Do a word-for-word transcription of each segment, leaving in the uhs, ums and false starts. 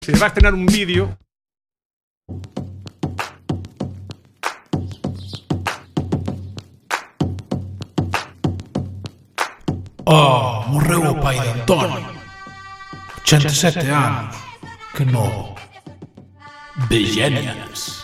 Si va a estrenar un vídeo. Oh, morreu o pai de Antonio. ochenta e sete anos. Que novo. Begenians.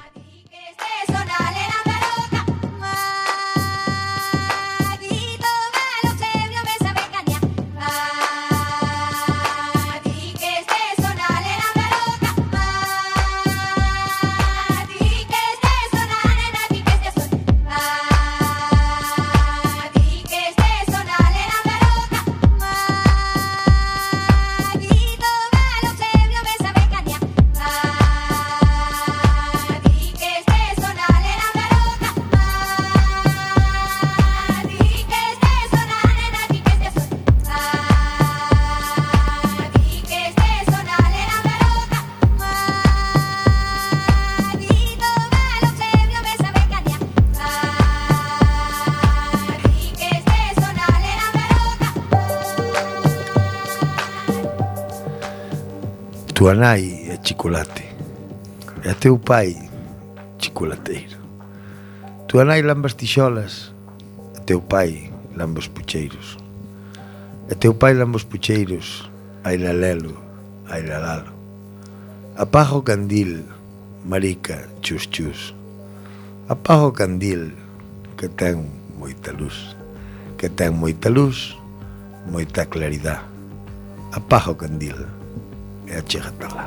Tua nai é chocolate e teu pai chocolateiro. Tua nai lamba as tixolas e teu pai lamba os pucheiros. E teu pai lamba os pucheiros, ai lalelo, ai lalalo. Apaga o candil, marica, chus chus. Apaga o candil, que ten moita luz, que ten moita luz, moita claridade. Apaga o candil e achégate lá.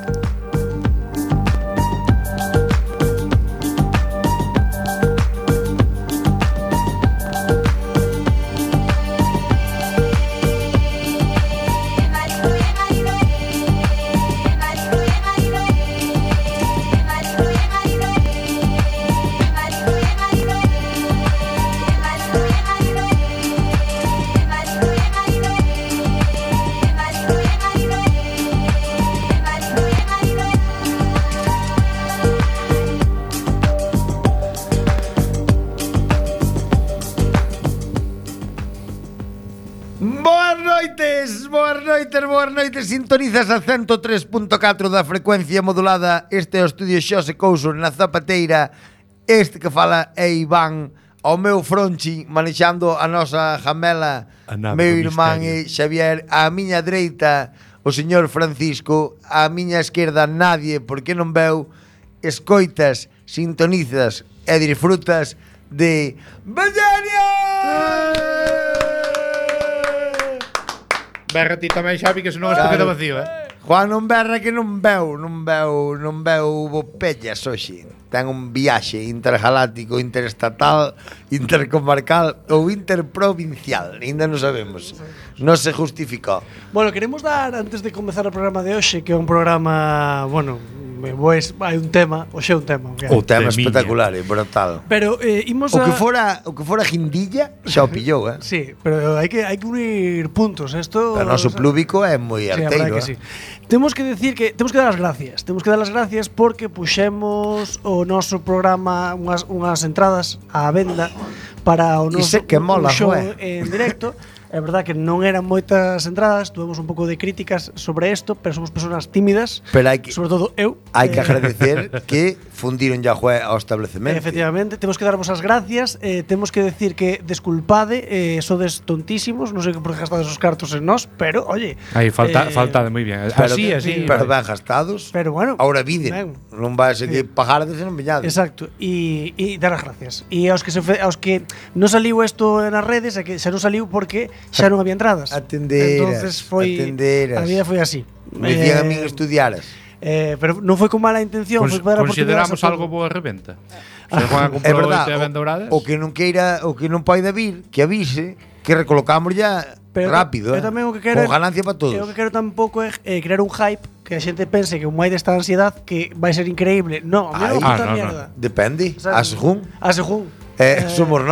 Boas noites, sintonizas a ciento tres punto catro da frecuencia modulada. Este é o estudio Xose Couso na Zapateira. Este que fala é Iván, ao meu fronchi, manexando a nosa jamela, meu irmán e Xavier. A miña dereita, o señor Francisco. A miña esquerda, nadie, porque non veu. Escoitas, sintonizas e disfrutas de Begenians! Berra ti tamén, Xavi, que senón isto queda vacío, eh? Juan non berra que non veu, non veu, non veu pellas hoxe. Ten un viaxe intergaláctico, interestatal, intercomarcal ou interprovincial, ainda non sabemos. Non se justificou. Bueno, queremos dar, antes de comezar o programa de hoxe, que é un programa, bueno, pois hai un tema, hoxe é un tema, okay? O tema espectacular, é brutal. Pero eh, imos a... O que a... fora, o que fora guindilla, xa o pillou, eh? Sí, pero hai que hai que unir puntos, isto. O noso plúbico é moi arteiro, sí, eh? Sí. Temos que decir que temos que dar as gracias. Temos que dar as gracias porque puxemos o noso programa unhas unhas entradas á venda para o noso que mola, show joe. en directo. É verdad que non eran moitas entradas, tuvemos un pouco de críticas sobre isto, pero somos persoas tímidas, pero hai que, sobre todo eu. Hai que agradecer que fundiron ya jué ao establecemento. Efectivamente, temos que darvos as gracias, eh, temos que decir que desculpade, eh, sodes tontísimos, non sei por que gastades os cartos en nós, pero oye, aí falta eh, falta de moi bien. Pero, así, así. Pero ben gastados. Pero bueno, ahora viden. Ben. Non vai a seguir sí. pagar de non viñades. Exacto, e e dar as gracias. E aos que se fe, aos que non saliu isto nas redes, é que xa non saliu porque xa non había entradas. Atenderas. Entonces foi atenderas. A vida foi así. Me dicían eh, a min estudiaras. Eh, pero non foi con mala intención, Cons, foi para consideramos algo boa reventa. Se Juan é verdad, o, o que non queira, o que non poida vir, que avise, que recolocamos ya pero rápido, eu, eh? eu tamén o que quero, con ganancia para todos. Eu o que quero tampouco é eh, crear un hype que a xente pense que un mai desta ansiedad que vai ser increíble. No, a mí non ah, puta no, mierda. No. Depende, a según. A según. Eh, eh, somos nós.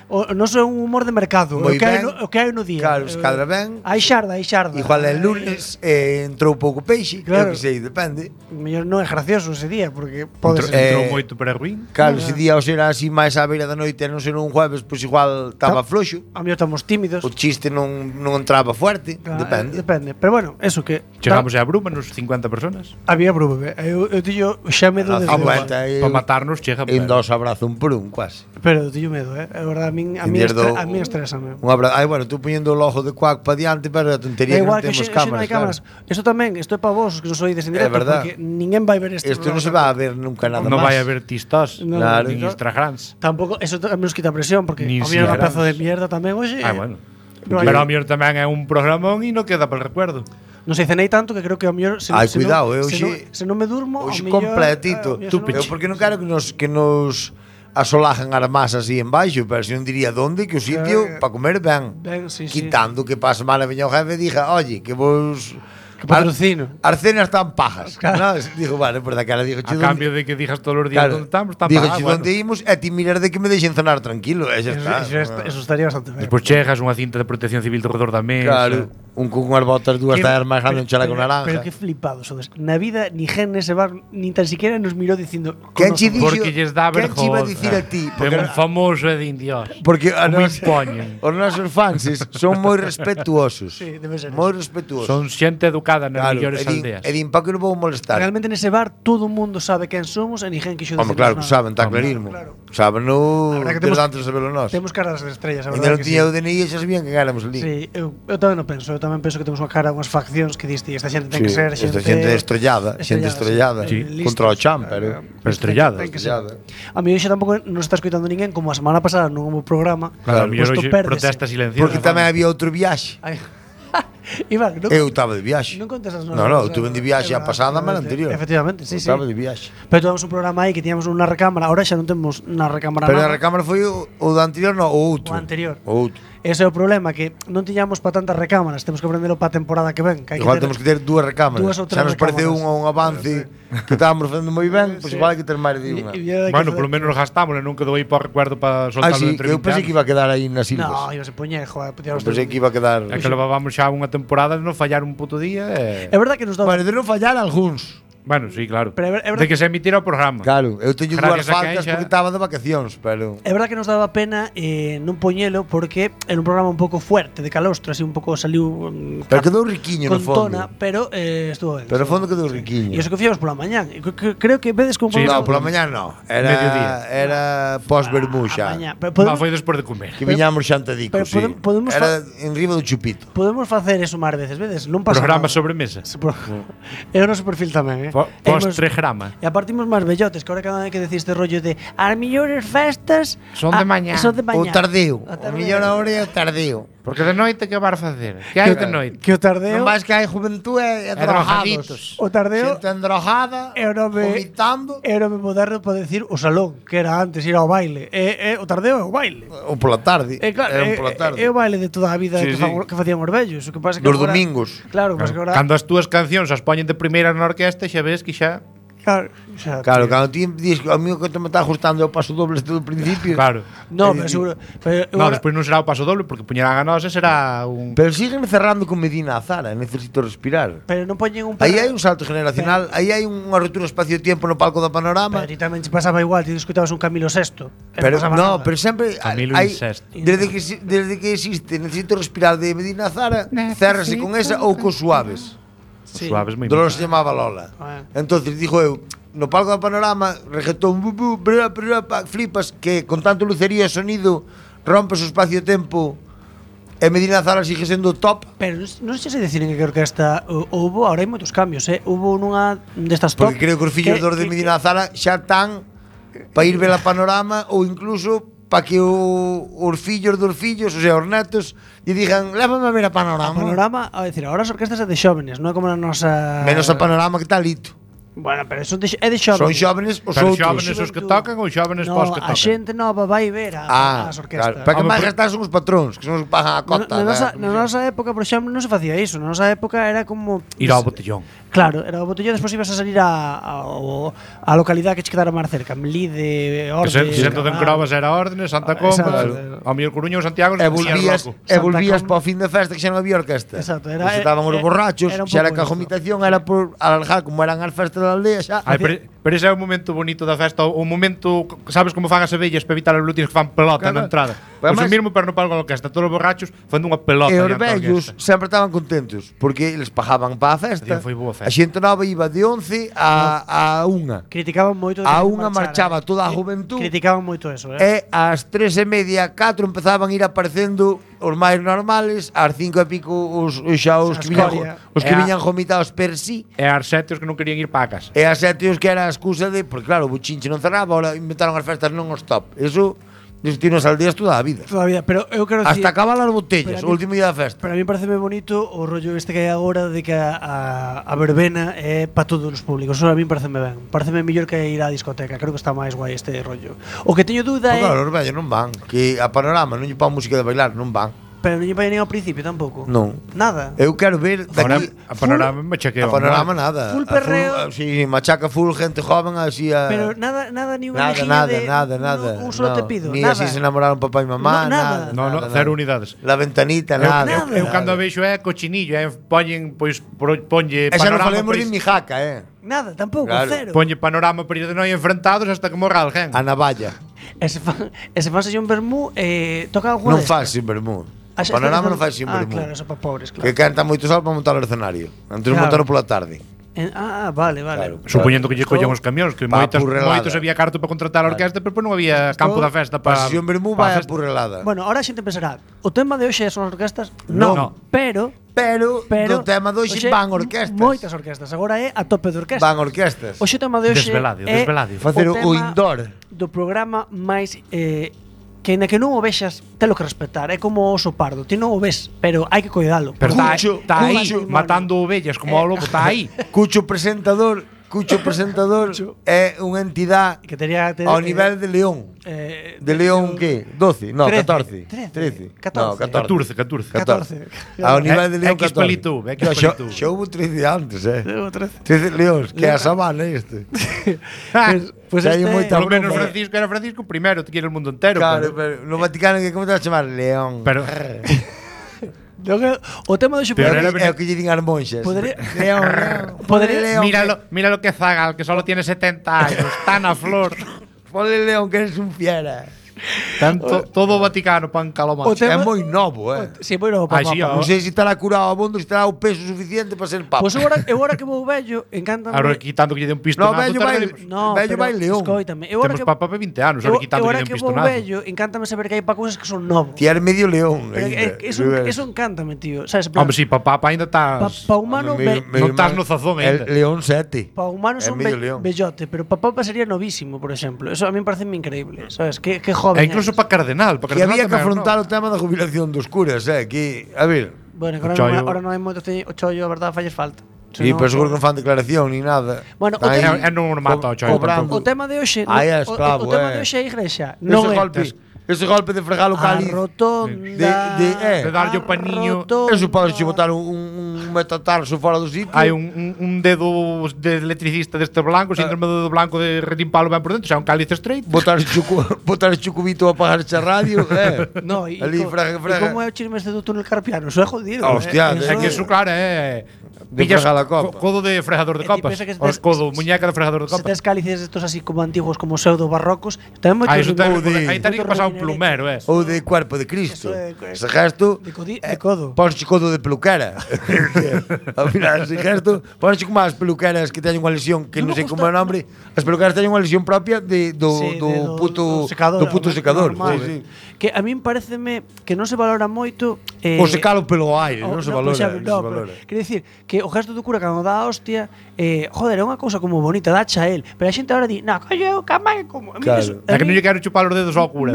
o non é un humor de mercado, o Moi que hai ben. no, o que hai no día. Claro, se cadra ben. Hai xarda, hai xarda. Igual el lunes eh, entrou pouco peixe, Claro. eu que sei, depende. Mellor non é gracioso ese día, porque Entrou, pode ser. Eh, entrou moito para ruín. Claro, ese día ao ser así máis á beira da noite e non ser un jueves, pois igual estaba floxo. A mellor estamos tímidos. O chiste non, non entraba fuerte, Claro, depende. Depende. Pero bueno, eso que Chegamos a Bruma nos cincuenta personas. había brube. Eu, eu tillo xa medo A desde vuelta, eu, Para matarnos chega. en dos abrazo un por un, quase. Pero eu tillo medo, eh. É verdade, a min a En min Dierdo- estre, a min estrésame. Un abrazo. Ai, bueno, tú poñendo o ojo de cuac para diante, pero a Da tontería que non igual que temos xe, xe non cámaras. hai cámaras. Claro. Isto tamén, isto é para vos, que non sois en directo, verdad. porque ninguén vai ver este. Isto non se programa. va a ver nunca nada Non máis. vai a haber tistos, No, Claro. nin no. Instagrams. Tampouco, eso tamén nos quita presión, porque Ni a mí era un siquiera. pedazo de mierda tamén hoxe. Ah, bueno. No hai- Pero a mellor tamén é un programón e non queda para el recuerdo. Non sei cenei tanto que creo que ao mellor se, Ai, se cuidado, non, eu se, xe- non, se non me durmo, ao Hoxe mellor, completito. eh, ao mellor Tú, se non- eu porque non quero que nos que nos asolajen as masas así en baixo, pero se non diría donde que o sitio Eh, para comer ben. ben, sí, sí. Quitando que pasa mal a veña o jefe e diga, "Oye, que vos Que patrocino. As cenas están pajas." Claro. No, digo, vale, por daquela digo, A cambio de que dijas todos os días claro, onde estamos, está digo, pagado. "Che, onde imos e ti mirar de que me deixen cenar tranquilo, e xa Eso, está. eso, eso, eso estaría bastante ben. Despois chegas unha cinta de protección civil alrededor da mesa. Claro, un con unhas botas dúas Que- tallas máis grandes, un chaleco pero- naranja. Pero que flipado sodes. Na vida ni gen nese bar ni tan siquiera nos mirou dicindo Quen che "Conozco". dixo? Porque lles dá Quen che iba a vergonza. dicir a ti? Porque Porque, un famoso é de indios. porque a Como nos, impoñen. os nosos fans son moi respetuosos. Sí, debe ser moi eso. respetuosos. Son xente educada nas claro, mellores e din, aldeas. e din, pa que non vou molestar. Realmente nese bar todo o mundo sabe quen somos e ni gen quixo Home, decirnos claro que nada. saben, está Home. clarismo. Claro. Saben no A verdad que desde temos- antes de saberlo nós. Temos caras de estrellas, a Ainda verdade non que tiña o sí. D N I e xa sabían que éramos ali. Sí, eu, eu tamén non penso, eu tamén penso que temos unha cara, unhas faccións que diste, esta xente ten Sí, que ser esta xente xente estrellada, xente estrellada, sí. sí. contra o champ, pero Pero estrellada. Ten que ser. estrellada. A mí hoxe tampouco non se está escoitando ninguén como a semana pasada non houve programa. Claro, a mellor Pois hoxe tú pérdese. protesta silenciosa. Porque tamén había outro viaxe. Ai. Iván, non, Eu estaba de viaxe. non contes as No, no, eu tuve de viaxe a pasada, mas a anterior. Efectivamente, sí, Eu sí. Estaba de viaxe. Pero tuvemos un programa aí que tiñamos unha recámara, ahora xa non temos na recámara Pero a nada. recámara foi o, o da anterior, no, o outro. O anterior. O outro. Ese é o problema, que non tiñamos para tantas recámaras, temos que aprendelo para a temporada que ven. Que hai Igual que ter, temos que ter dúas recámaras. dúas ou tres Xa nos parece recámaras. un, un avance que estábamos facendo moi ben, pois Sí. igual hai que ter máis de E- unha. e viera que Bueno, facer- polo menos gastamos, non quedou aí para recuerdo para Ah, soltarlo sí, entre que eu vinte pensei que anos. iba a quedar aí nas No, silvas. iba se poñer, joder, podíamos Pensei que iba a quedar... É que levábamos xa unha temporada de non fallar un puto día. E... É verdad que nos dá Bueno, de non fallar algúns. Bueno, sí, claro. Pero é ver- é verdad- de que se emitira o programa. Claro, eu teño dúas Gracias a faltas quen xa- porque estaba de vacacións, pero... É verdad que nos daba pena eh, non poñelo porque era un programa un pouco fuerte, de calostro, así un pouco saliu um, Pero quedou riquiño no con fondo. tona, pero eh, estuvo ben. Pero no estuvo fondo quedou ben. riquiño. E iso que fíamos pola mañán. E cre- cre- Creo que vedes como Sí, No, programa- pola mañá no. Era, Mediodía. era pos-vermú a xa. mañá. Pero Va, podemos, foi despois de comer. Que viñamos xantadicos, pero sí. podem- podemos Era en riba do chupito. podemos facer eso máis veces, vedes? Non pasa Programa nada. sobremesa. Se pro- É o noso perfil tamén, eh? Po- E imos- Postregrama. E aparte imos máis vellotes, que ahora cada vez que decís este rollo de as millores festas Son de ah, mañá. Son de mañá. O tardeo. O O tardeo. mellor ahora é o tardeo. Porque de noite que vas facer? Que hai de noite? Que o tardeo Non máis que hai juventude e E drogados. drogaditos. O tardeo Xente endrogada, é o nome vomitando. é o nome moderno para decir o salón, que era antes ir ao baile. É, é o tardeo é o baile. Ou pola tarde. É claro, Era é, un pola tarde. é o baile de toda a vida Sí, que, sí. fan, que facían os vellos. O que pasa que Dos agora- domingos. Claro, mas que agora Cando as túas cancións as poñen de primeira na orquesta, xa ves que xa... claro, xa, Claro, tío. cando ti dis que a mí o que te me está ajustando é o paso doble desde o principio. Claro. No, É pero dicir, seguro, pero eu No, agora- despois non será o paso doble, porque puñerán a nós e será un... Pero siguen cerrando con Medina Azara, necesito respirar. pero non poñen un Aí perra- hai un salto generacional, aí hai unha ruptura espacio-tiempo no palco da Panorama. Pero ti tamén che pasaba igual, ti escutabas un Camilo Sexto. e Pero pasaba no, nada. pero sempre Camilo hai Incesto. desde que exi- desde que existe necesito respirar de Medina Zara, cérrase con esa ou cos suaves. Sí. Suaves moi Dolores se chamaba Lola. Ah. Entonces dijo eu, no palco da Panorama, reggaetón, bu, bu, bra, bra, pa, flipas que con tanto lucería e sonido rompes o espacio-tempo e Medina Zara sigue sendo top. Pero non- non sei se decir en que orquesta uh, houbo, ahora hai moitos cambios, eh? Houbo nunha destas top. Porque creo que os fillos dos de Medina Zara xa están para ir ver a Panorama ou incluso para que o, os fillos dos fillos, o sea, os netos, lle digan, lévame a ver a A Panorama. panorama, a decir, ahora as orquestas é de xóvenes, non é como na nosa Menos a Panorama que está lito. Bueno, pero son de, é de xóvenes. Son xóvenes os Pero outros. xóvenes os que tocan ou xóvenes no, pos que a tocan? xente nova vai ver a, Ah, as orquestas. claro. Para que Home, máis por- gastar son os patróns, que son os que pagan a Na, cota. na, da nosa, na comisión. nosa época, por exemplo, non se facía iso. Na nosa época era como Ir ao botellón. Claro, era o botellón, despois ibas a salir a, a, a localidade que che quedara máis cerca, Melide, Que Orde... se, sento de Encrobas era Órdenes, Santa Comba, Exacto. ao mellor Coruña ou Santiago, E se volvías, loco. e Santa volvías Com- para o fin de festa que xa non había orquesta. Exacto, era- E se estaban os era- borrachos, era un xa era pouco que a isto. agitación era por alargar, como eran as festas da aldea xa. Ai, pero, pero ese é o momento bonito da festa, o, o momento, sabes como fan as abellas para evitar as lutinas que fan pelota Claro. na entrada. Pero Pois o además- mesmo pero no palco da orquesta, todos os borrachos fan unha pelota. E os diante da vellos orquesta. sempre estaban contentos porque eles pagaban para a festa. Día foi boa festa. A xente nova iba de once a, a unha. Criticaban moito de A que unha marchaba marchara, toda a eh. juventud. Criticaban moito eso, eh. E ás tres e media, catro empezaban a ir aparecendo os máis normales, ás cinco e pico os, os xa os A que viñan, escoria. os que E a- viñan jomitados per sí. E as sete os que non querían ir para a casa. E as sete os que era a excusa de, porque claro, o buchinche non cerraba, ahora inventaron as festas non stop. Eso destinos aldeas toda a vida. Todavía, pero eu quero dicir, Hasta acaban as botellas, pero a o mí- último día da festa. Para mí parece bonito o rollo este que hai agora de que a, a, a verbena é para todos os públicos. Eso a mí pareceme ben. Pareceme mellor que ir á discoteca. Creo que está máis guai este rollo. O que teño dúda Pues é, claro, os vellos non van, que a panorama non lle pon música de bailar, non van. pero non lle vai nin ao principio tampouco. Non. Nada. Eu quero ver Ahora, daqui a panorama me chequeo. a panorama nada. Full A perreo. Si, machaca full gente joven así a Pero nada, nada ni unha Nada, mejilla nada, de nada, nada. no, un solo no. te pido, Ni nada. así se enamoraron papá e mamá, No, nada. nada. No, no, nada, cero nada. unidades. La ventanita, Eu, nada. eu, eu cando a veixo é cochinillo, é poñen, pois, pro- ponlle Esa non panorama, falemos pois, de Mijaca, eh. Nada, tampouco, Claro. cero. ponlle panorama para ir de noi enfrentados hasta que morra alguén. A navalla. Ese fan, ese fan un vermú eh, toca algo Non faz sin vermú. Ah, xa Panorama está- non faz sin Ah, vermú. claro, eso para pobres, claro. Que canta moito sol para montar o escenario. Antes Claro. montaron pola tarde. En- ah, vale, vale. Claro. Supoñendo que lle Estou- collen os camións, que Pa moitas, purrelada. moitos había carto para contratar a orquesta, pero pois non había campo da festa Pa para sesión vermú pa vai a festa. purrelada. Bueno, ahora a xente pensará, o tema de hoxe son as orquestas? Non. Non, pero Pero, pero do tema de hoxe hoxe van orquestas. Moitas orquestas, agora é a tope de orquestas. Van orquestas. Hoxe o tema de hoxe Desveladio, é desveladio. Facer o, o tema indoor. do programa máis eh, que ainda que non o vexas, telo que respetar. É como o oso pardo, ti non o ves, pero hai que cuidalo. Pero está Cucho, tá aí Cucho. matando ovellas como ao lobo, está aí. Cucho presentador, Cucho presentador é unha entidade Que tería te, ao nivel de León. eh, De León que? doce? No, trece, catorce. trece, trece. catorce. No, catorce. catorce, catorce. catorce. catorce. Ao nivel de É- León é que catorce. espalito, é que No, xa- espalito. xa houve trece antes, eh. Debo trece. trece leóns, que é a sabana este. Pues, pues Xa hai este, moita Por lo menos broma. Francisco era Francisco primero, te quiere el mundo entero. Claro, pero, pero no Vaticano que como te vas a chamar? León. pero Lo que- o tema do Pero É era o que- é o que lle din as monxas. Podría- León, León. Podría- Ponle León. míralo, míralo que zagal, que solo tiene setenta años, tan a flor. Ponle León que eres un fiera. Tanto, todo o Vaticano pan O calomacho. te- É Tema- moi novo, eh. Sí, bueno, Ai, papá. sí, Non sei se estará curado a bondo, se estará o peso suficiente para ser papa. Pois eu agora, eu agora que vou vello, encántame. Ahora quitando que lle dé un No, pistonazo. vello vai, tardaremos- No, vello pero vai León. escoítame, eu agora Temos que papa de vinte anos, eu, ahora eu quitando que agora lle dé que un vou pistonazo. vello, encántame saber que hai pa cousas que son novos. Ti eres medio león. Pero ainda. é- eso, eso encántame, tío. Sabes, en plan, Hombre, sí, pa papa ainda pa, estás... pa humano, Meu- ve, meu non estás irmán no zazón é ainda. León sete. pa humano É son medio be, león. bellote, pero pa papa sería novísimo, por exemplo. Eso a mí parece increíble, sabes? Que, que joven E incluso eres. pa cardenal, pa Que cardenal había que tamén, afrontar non? o tema da jubilación dos curas, eh, que, a ver, Bueno, que O ahora, chollo. non, ahora non hai moito teño, o chollo, a verdade, falles falta. sí, pero seguro que non fan declaración ni nada. Bueno, o Están aí tema- É non mata o chollo cobrando. O tema de hoxe, Ai, o, é esclavo, o, o tema eh. de hoxe é a igrexa. ese Non é golpe, ese golpe de fregar o a cáliz. rotonda. De- de- eh. De darlle o a paniño. rotonda. Eso podes che botar un, un metatarso fora do sitio. Hai un, un, un dedo de electricista deste blanco, síndrome do dedo blanco de retimpalo ben por dentro, xa un cálice estreito. botar chucu, botar o cubito a apagarse a radio, eh. No, e, Ali co- frega, e frega. como é o chisme este do túnel carpiano? Eso é jodido. Ah, hostia, eh, de- É que eso, claro, é... De pillas fregar a copa. co- Codo de fregador de E ti copas. pensa que se Os tes- codo, muñeca de fregador de Se copas. tes cálices estos así como antiguos, como pseudo barrocos, tamén moito Ah, eso ten, Ou de- aí ten que pasar un plumero, eh. Ou de cuerpo de Cristo. Eso é- Ese gesto de, codi, de codo. Ponche codo de peluquera. Ao final, ese gesto Ponche como as peluqueras que teñen unha lesión Que Non non me sei como é o gusta- nombre As peluqueras teñen unha lesión propia de, do, Sí, do, de- puto, do secador, do puto secador normal. sí, sí. Que a min pareceme que non se valora moito eh, O secalo pelo aire o- Non se por valora, exemplo, non se no, valora. pero, quero dicir que o gesto do cura cando dá a hostia eh, joder, é unha cousa como bonita, dacha a él pero a xente agora di, na, coño, camai como a mí Claro. eso, É a que non mí, lle quero chupar os dedos ao cura.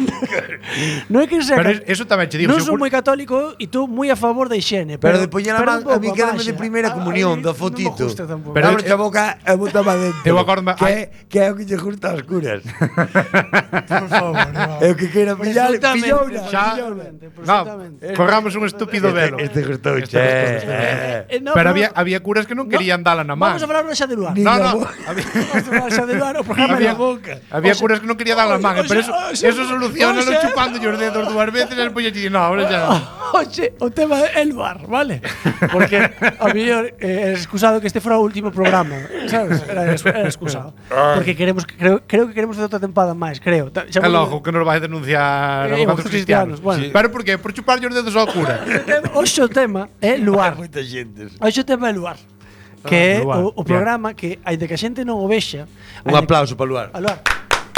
non é que sea Pero es- eso tamén che digo, non se son o cur- moi católico e tú moi a favor da higiene Pero de poñer a pero man, un pouco a mí quédame de baixa. primeira A- comunión a mí da non me fotito. gusta tampouco. Pero Abre eu- a boca e bota para dentro. Eu acórdome- que, é- que é o que lle gusta aos curas. por favor, no. É o que queira pillar, Presuntamente, pillouna. Xa, presuntamente, no, presuntamente. corramos un estúpido velo. Este gustou, Este che. gustou, este Eh. E Eh, no, Pero no, había, había curas que non querían dala na man. Vamos a falar xa de Luar. No, no. Había, vamos a falar xa de Luar, o programa Había, da boca. había O sea, curas que non querían dar la oxe, manga, oxe, pero eso, oxe, eso soluciona oxe. lo chupando os dedos dúas veces e despois allí, no, ahora ya. Oxe, o tema é Luar, vale? Porque a mellor eh, é excusado que este fora o último programa, sabes? Era, era excusado. Porque queremos creo, creo que queremos facer outra tempada máis, creo. Ta- xa É vou- logo que nos vai denunciar Eh, a os os cristianos, cristianos. bueno. Sí. Pero por qué? Por chupar os dedos ao cura. Hoxe o tema é Luar. Moita xente. Hoxe o tema é Luar. Que é Luar, o, o bien. programa que, aínda que a xente non o vexa, Un aplauso para Luar. a Luar.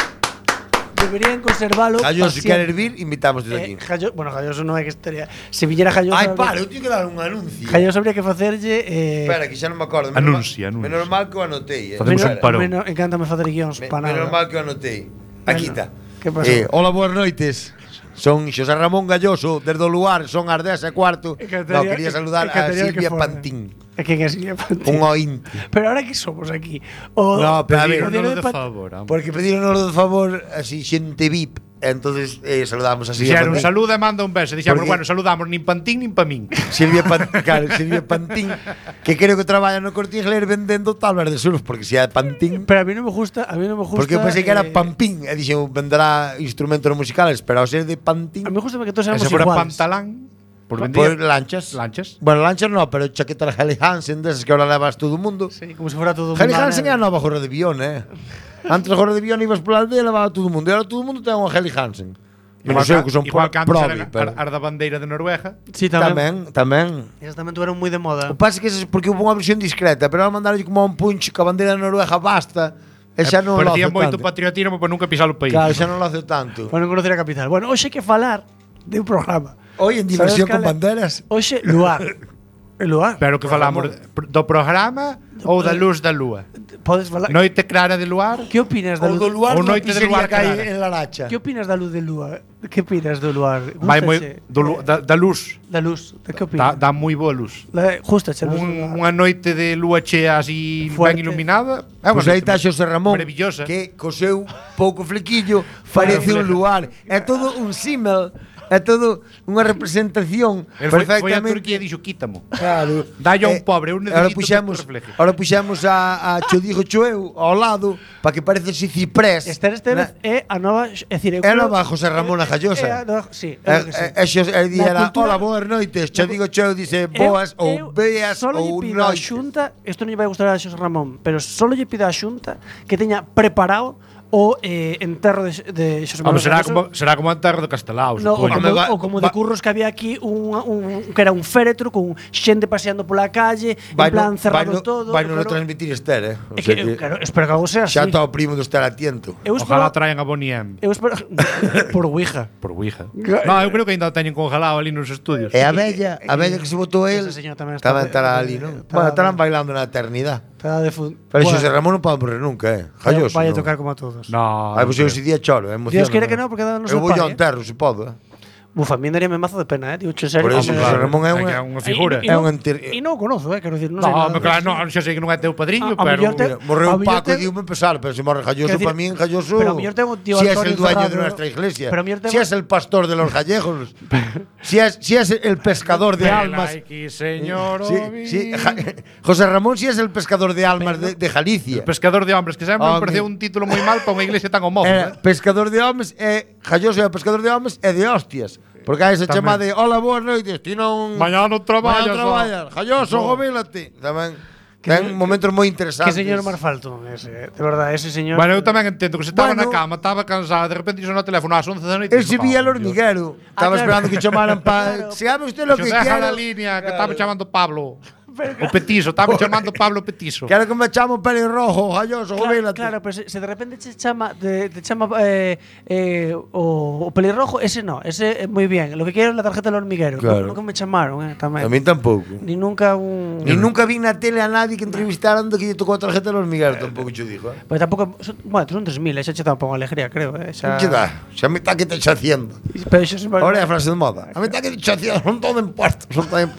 Deberían conservalo. Gallo, pa se siempre. queres vir, invitamos desde aquí. Eh, Jallo, bueno, Jalloso non é que estaría. Se viñera Jalloso. Ai, habría- para, eu teño que dar un anuncio. Jalloso habría que facerlle. Eh, Espera, que xa non me acordo. Anuncia, Menos mal- anuncia. Menos mal que o anotei, eh. Facemos menos, un parón. menos, encántame facer guións Me- para nada. Menos mal que o anotei. Aquí Bueno, está. que pasou? Eh, hola, boas noites. Son Xosé Ramón Galloso, desde o lugar, son as dez e cuarto. No, Encantaría- quería saludar a encantaría que Silvia fora. Pantín. É quen é Silvia Pantín? Un ointe. Pero ahora que somos aquí. O, No, pero a ver, o Pedíronos dinero de Pat- favor. hombre. Porque pediron de favor así xente V I P. Entonces eh, saludamos a Silvia Dixeron, Pantín. saluda e manda un beso. Dixeron, Porque- bueno, saludamos nin pa Pantín nin pa min. Silvia Pantín, claro, Silvia Pantín, que creo que traballa no Corte Inglés vendendo tablas de surf, porque se é Pantín. Pero a mí non me gusta, a mí non me gusta. Porque eu pensei que era eh, Pampín, e dixen, venderá instrumentos musicales, pero ao ser de Pantín, A mí me gusta que todos E seamos se fora iguales. pantalán, por por vendía lanchas. lanchas. Bueno, lanchas no, pero chaquetas Helly Hansen, desas que ahora levas todo o mundo. Sí, como se fuera todo Helly mundo, Hansen é a nova gorra de Bion, eh. Antes a gorra de Bion ibas pola aldea e levaba todo o mundo, e ahora todo o mundo ten unha Helly Hansen. Igual Non sei que- que son igual que antes probi, era pero... ar, ar da bandeira de Noruega. Sí, tamén. Tamén, tamén. Esas tamén tuveron moi de moda. O pasa é que esas, porque houve unha versión discreta, pero ahora mandaron como un punch que a bandeira de Noruega basta, e xa non lo Parecía hace moito tanto. patriotismo para nunca pisar o país. Claro, xa non lo hace tanto. Para non conocer a capital. Bueno, hoxe hai que falar de un programa. Hoy en Sabes diversión cal con é? banderas. Hoxe, Luar. El Luar. Pero que falamos do programa ou da luz da lúa? Podes falar. Noite clara de luar? Que opinas da O luz? do luar o no noite de pizzería luar que hai clara. en la Lacha. Que opinas da luz de Luar? Que opinas do Luar? Vai moi Gústache? do, lu- da, da luz. Da luz. De que Dá, opinas? dá moi boa luz. Da, Gústache a luz do Un, Luar? unha noite de lúa chea así Fuerte. ben iluminada. É unha Pois aí noite está Xosé Ramón, maravillosa. que co seu pouco flequillo parece un luar. É todo un símil, é todo unha representación El foi, foi a perfectamente. Turquía e dixo quítamo. Claro. Dalle a un Eh, pobre, eu Ahora necesito puxemos, que te refleje. ahora puxemos a, a Chodijo Choeu ao lado para que parece así ciprés. Esther Estevez é a nova, é dicir, eu É creo- nova José Ramón a Jallosa. É a nova, sí, eu E, creo que sí. e, e, xos- e dixera, Na cultura- hola, boas noites. Chodigo Choeu dice boas ou beas solo ou lle pido a noites. Xunta, isto non lle vai gustar a Xosé Ramón, pero solo lle pido a Xunta que teña preparado o eh, enterro de, de Xosé Home, Manuel será Cardoso. como, será como Anterro de Castelao, No, o supoño. como, Home, va- o como de va- curros que había aquí un, un, que era un féretro con xente paseando pola calle, Vai en plan no- cerrado vai no- todo. vai no claro, transmitir Esther, eh. O é sea que, eu, claro, espero que algo sea así. xa está o primo de Esther a tiento. Eu espero, Ojalá traen a Bonnie M. eu espero por Ouija. Por Ouija. Ga- No, eu creo que ainda o teñen congelado ali nos estudios. E a bella, a bella que se botou el, Esa señora tamén está- tamén estará ali, non? está- Bueno, estarán bailando na eternidad. Está de fun... Pero Bueno, Xosé Ramón non pode morrer nunca, eh. Jalloso. vaya a non. tocar como a todos. No. Ai, non pois eu creo. ese día choro, é emoción. Dios quiere que no, porque danos Eu o vou pai, ao eh. enterro, se podo, eh. Uf, a mí daríame mazo de pena, eh. Digo, en serio. Por eso, que- Xosé Ramón é É que unha... é unha figura. E, e, É non, un enter- e non o conozo, eh, quero dicir, non sei No, nada. pero claro, no, xa sei que non é teu padriño, A- a pero mellor te- Mira, morreu a un mellor Paco e te- diume pesar, pero se morre Jalloso, Quero decir, para min Jalloso... pero a mellor ten un tío si es Antonio el dueño de Cerrado, nuestra iglesia, pero a mellor ten si un- es el pastor de los gallegos, si es, si es el pescador de almas... Aquí, señor Sí, sí, Ja- José Ramón si es el pescador de almas de, de Galicia. El pescador de hombres, que sempre Home. me pareceu un título moi mal para unha iglesia tan homófoba. Era pescador de homes e Jalloso é pescador de homes e de hostias. Porque hai esa Tamén. chama de hola, boas noites, ti non... Mañá non traballas, Mañá non traballas. Jalloso, No. jubílate. Tamén. Ten momentos moi Que interesantes. señor Marfalto, ese, de verdade, ese señor. Bueno, eu tamén entendo que se estaba Bueno. na cama, estaba cansada, de repente sonou o teléfono ás once da noite. Ese vía el hormiguero. Estaba claro. esperando que chamaran para... Claro. Seame usted lo Que que deja quiero. la línea, que estaba chamando Pablo. O Petiso, estaba chamando Pablo Petiso. Quero que me chamo pelirrojo, Jalloso, Claro, jubílate. claro, pero se, se de repente te chama, te, te chama eh, eh, o, o pelirrojo, ese no, ese é moi bien. Lo que quiero é la tarjeta del hormiguero. Claro. Nunca me chamaron, eh, tamén. A min tampouco. Ni nunca un. Ni nunca vi na tele a nadie que entrevistaran do que lle tocou a tarjeta do hormiguero, tampouco che digo, eh. Pero tampouco, son, bueno, son tres mil, eh, xa che tampouco alegría, creo, eh. Xa, Que dá? Xa me está que te haciendo. Pero xa se Ahora é a frase de moda. A mitad que te haciendo son todo en partos, son todo en partos.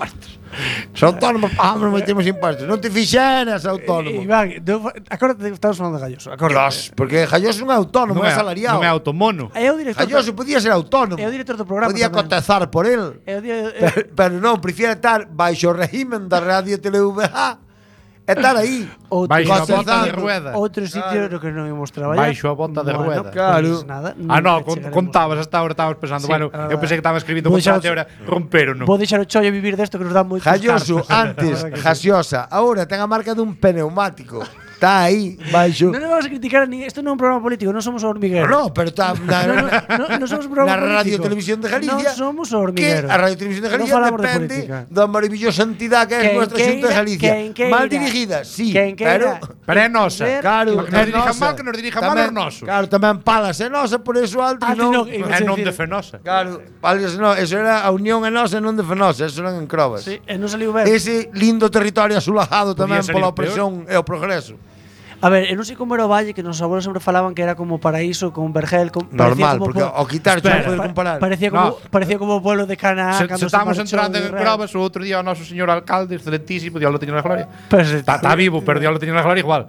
Os autónomos pagamos moitísimos impostos. Non te fixeras autónomo. Iván, acórdate que estamos falando de Galloso. Dios, porque Galloso non é autónomo, é salariado. Non é automono. É o director. Galloso podía ser autónomo. É o director do programa. Podía cotezar por él. É o di- é- Pero, pero non, prefiere estar baixo o régimen da Radio T V A e estar aí. Outro, Baixo a bota de cotezando. rueda. outro sitio no que non íbamos traballar. Baixo a bota de Bueno, rueda. Claro. pois nada, Ah, no, nunca con, chegaremos. contabas hasta ahora, estabas pensando, Sí, bueno, ah, eu pensei que estaba escribindo vou con deixar- e ahora romperon, non? Vou deixar o chollo vivir desto que nos dá moitos Galloso, cartos. antes, A verdade que sí. gaseosa, ahora ten a marca dun pneumático. Está aí, baixo. Non nos vamos a criticar a ni isto non é un programa político, non somos o hormiguero. No, pero está na, No, no, no, no somos un programa na Radio político. Televisión de Galicia. Non somos o Que hormiguero. a Radio Televisión de Non Galicia falamos de depende política. da maravillosa entidade que é Quen nuestra Xunta de queira, Galicia. quen queira. Mal dirigida, sí, Quen queira. pero Pero é nosa. Ver- claro, Que nos é dirija nosa. mal, que nos dirija mal Tamén- é noso. Claro, tamén Palas é nosa, por eso alto Ah, non. non, e- É non decir- de Fenosa. Claro, Palas non, eso era a unión é nosa e non de Fenosa, eso eran en Crobas. Sí, e non saliu ben. Ese lindo territorio asulajado tamén salir pola peor. opresión e o progreso. A ver, eu non sei como era o Valle, que nos abuelos sempre falaban que era como paraíso, con Vergel, con, parecía Normal, como porque po- ao quitar Espera, xa podes pa- comparar. Parecía como, No. parecía como o pueblo de Canaá Se, cando se estamos marchou entrando en Israel. probas, o outro día o noso señor alcalde, excelentísimo, Dios lo teña na gloria. Pero se- Está tá vivo, pero Dios lo teña na gloria igual.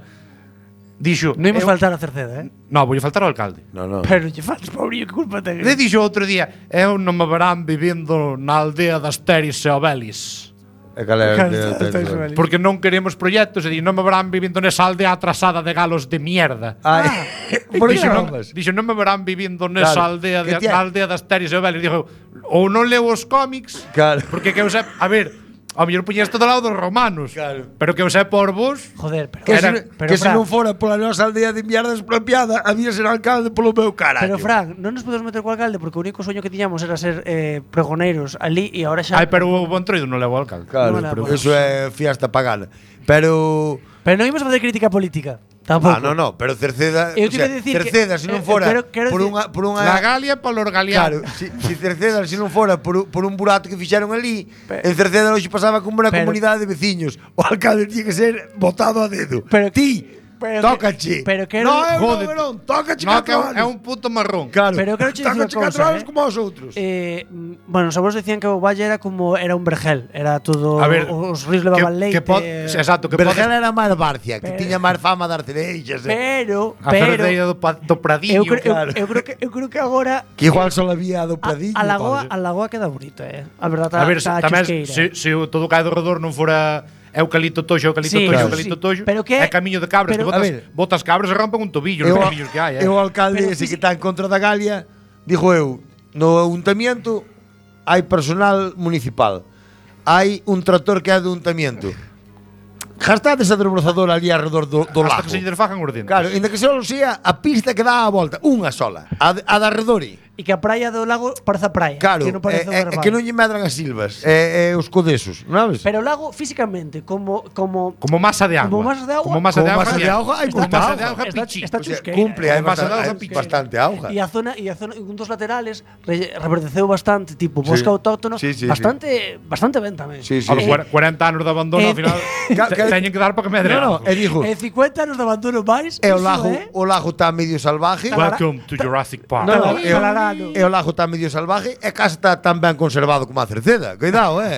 Dixo, Non imos eu- faltar a Cerceda, eh? No, vou faltar ao alcalde. No, no. Pero lle faltas, pobrillo, que culpa ten? Le dixo outro día, eu non me verán vivindo na aldea das Teris e Obelis. E cal é? Claro, está- está iso ben. Porque non queremos proxectos, e di, non me verán vivindo nesa aldea atrasada de galos de mierda. Ai, por que Dixo non, non? dixo, non me verán vivindo nesa Claro, aldea de, que tía- na aldea das Teris e Obelis. Dixo, ou non leo os cómics, Claro. porque que eu sei, a ver, ao mellor puñes todo ao lado dos romanos, Claro. pero que eu sei por vos, Joder, pero Que, Era- se, pero que se Fran- non fora pola nosa aldea de mierda expropiada, había ser alcalde polo meu carallo. Pero Fran, non nos podemos meter co alcalde porque o único sueño que tiñamos era ser eh, pregoneiros ali e agora xa ai, pero o Bontroido non levo ao alcalde. Claro, Non, pero non. eso é fiesta pagana. Pero Pero non ímos a facer crítica política. Tampouco. Ah, no, no, pero Cerceda, Eu o te sea, iba a decir que- Cerceda se non eh, fora pero quero por decir- unha por unha La Galia polo Claro, Orgaliano. si, si Cerceda se non fora por, un- por un burato que fixeron ali, Pe- en Cerceda hoxe pasaba como unha Pero- comunidade de veciños. O alcalde tiña que ser botado a dedo. Pero- ti, pero que- tócache. pero quero- No, eu non, Jódete. eu non, tócache No, que é catro un, é anos. un puto marrón. Claro, Pero quero che dicir tócache unha catro cousa, anos eh. como os outros. Eh, mm, bueno, os abuelos decían que o Valle era como era un vergel, era todo A ver, os ríos levaban que, leite. que pod, exacto, que Vergel podes, era máis Barcia, que Pero- tiña máis fama de arcereixas. Eh. Pero, a pero ferreira do, pa- do Pradillo. eu, creo, eu, claro. eu creo que eu creo que agora Que igual só había do a, Pradillo. a lagoa, padre. a lagoa queda bonita, eh. A verdade A ver, se, está tamén, chusqueira. se, se o todo cae do redor non fora eucalipto toxo, eucalipto Sí, toxo, claro. eucalipto sí. toxo, Pero que- é camiño de cabras, pero- que botas, a ver. botas cabras e rompen un tobillo, Eu, nos camiños que hai, eh. eu, o alcalde Pero ese fisi- que está en contra da Galia, dixo eu, no ayuntamiento hai personal municipal. Hai un tractor que é do ayuntamiento. Gastades a desbrozadora ali alrededor do, do Hasta lago. que se lle fajan os dentes. Claro, ainda que só sea a pista que dá a volta, unha sola, a, de- a da redori. E que a praia do lago parece a praia, Claro, que non parece é, é, é que non lle medran as silvas, é, é os codesos, non sabes? Pero o lago físicamente como como Como masa de agua. Como masa de agua. Como masa Como de agua. masa de agua, hai como moita masa agua. de agua, Está- pichi. está O sea, chusqueira, cumple, eh. hai Masa de bastante, auga, hai pichi. bastante auga. E a zona e a zona un dos laterales re, reverdeceu bastante, tipo bosque Sí. autóctono, Sí, sí, bastante bastante ben tamén. Sí, sí. A los Eh, cuarenta anos de abandono, eh, ao final, Ca- te- ca- teñen que dar para que medre No, no, algo. e dixo, E cincuenta anos de abandono máis. e o iso, lago, eh? o lago está medio salvaje. Welcome to Jurassic Park. No, no, Talarano. e o, Talarano. e o lago está medio salvaje e a casa está tan ben conservado como a Cerceda. Cuidado, eh.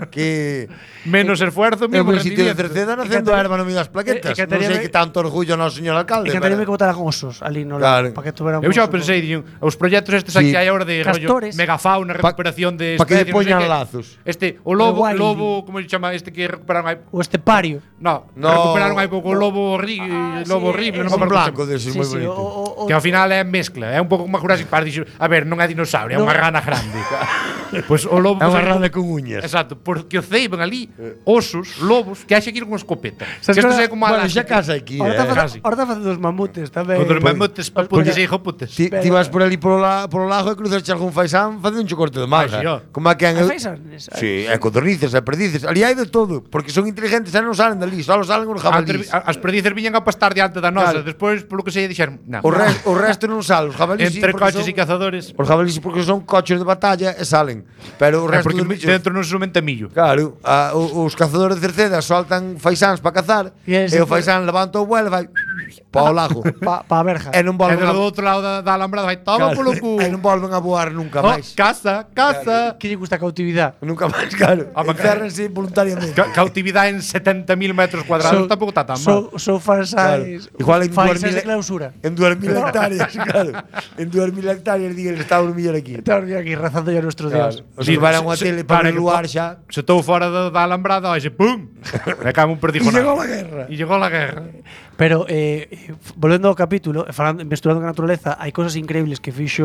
que Menos esfuerzo, é un mismo buen sitio de rendimiento. Cerceda E nacendo que erva no medio das plaquetas. e que Non sei tería- que tanto orgullo no señor alcalde. E que pero- teníamos que botar con osos ali no Claro. lago, para que tuveran Eu xa osos. pensei, dixen, os proxectos estes Sí. aquí hai ahora de rollo Castores. megafauna, Pa- recuperación de pa que lle especies, non sei poñan que. lazos. Este, o lobo, Rewilding. lobo, como se chama este que recuperaron hai O estepario. No, No. recuperaron hai pouco o lobo horrible, Ah, lobo sí, horrible, ese. non me Un acordo blanco como se deses Sí, moi sí, bonito. o, o, o, chama. Que ao final é mezcla, é un pouco como Jurassic Park, dixo, a ver, non é dinosaurio, é No. unha rana grande. Pois o lobo É unha pois, rana con uñas. Exacto, porque o ceiben ali osos, lobos, que haxe que ir con escopeta. Sabes Que isto que- sei como a Bueno, laxa xa casa aquí, Ahora está eh. casi. facendo- ahora está facendo os mamutes tamén. Con os mamutes, paputes e hijoputes. Ti, ti vas por ali polo, la, polo lago e cruzarche algún faisán facendo un chocorte de manga. Ai, sí, ó. Como a que A faisanes, Sí, e codornices, e perdices. Ali hai de todo, porque son inteligentes e non salen dali, só salen os jabalís. Antes, a- as perdices viñan a pastar diante da nosa, Claro. despois, polo que sei, dixeron, non. O, res, o resto non salen, os jabalís sí, Entre porque coches son- e cazadores. Os jabalís sí porque son coches de batalla e salen. Pero o É resto porque dos bichos... dentro non se sumen tamillo. Claro, a, o- os cazadores de Cerceda soltan faisáns para cazar E e, ese o foi- faisán levanta o vuelo e vai para o lago. Pa, pa a verja. E non E volven do a, outro lado da, da alambrada vai toma claro, polo cu. e non volven a voar nunca Oh, máis. casa, casa. Que lle gusta a cautividade? Nunca máis, claro. Ah, mas- Encérrense voluntariamente. Ca cautividade en setenta mil metros cuadrados tampouco está tan mal. So, so farsais. Claro. Igual en farsais dúas mil- de clausura. En dúas mil hectáreas, claro. En dúas mil hectáreas digan que está a dormir aquí. Estamos aquí rezando ya a nuestro Dios. Os que van a unha tele para que luar po- xa. Se estou fora da, da alambrada, oxe, pum. Me cago un perdijo. E chegou a guerra. E chegou a guerra. Pero eh, eh, volvendo ao capítulo, e falando, mesturando con a naturaleza, hai cosas increíbles que fixo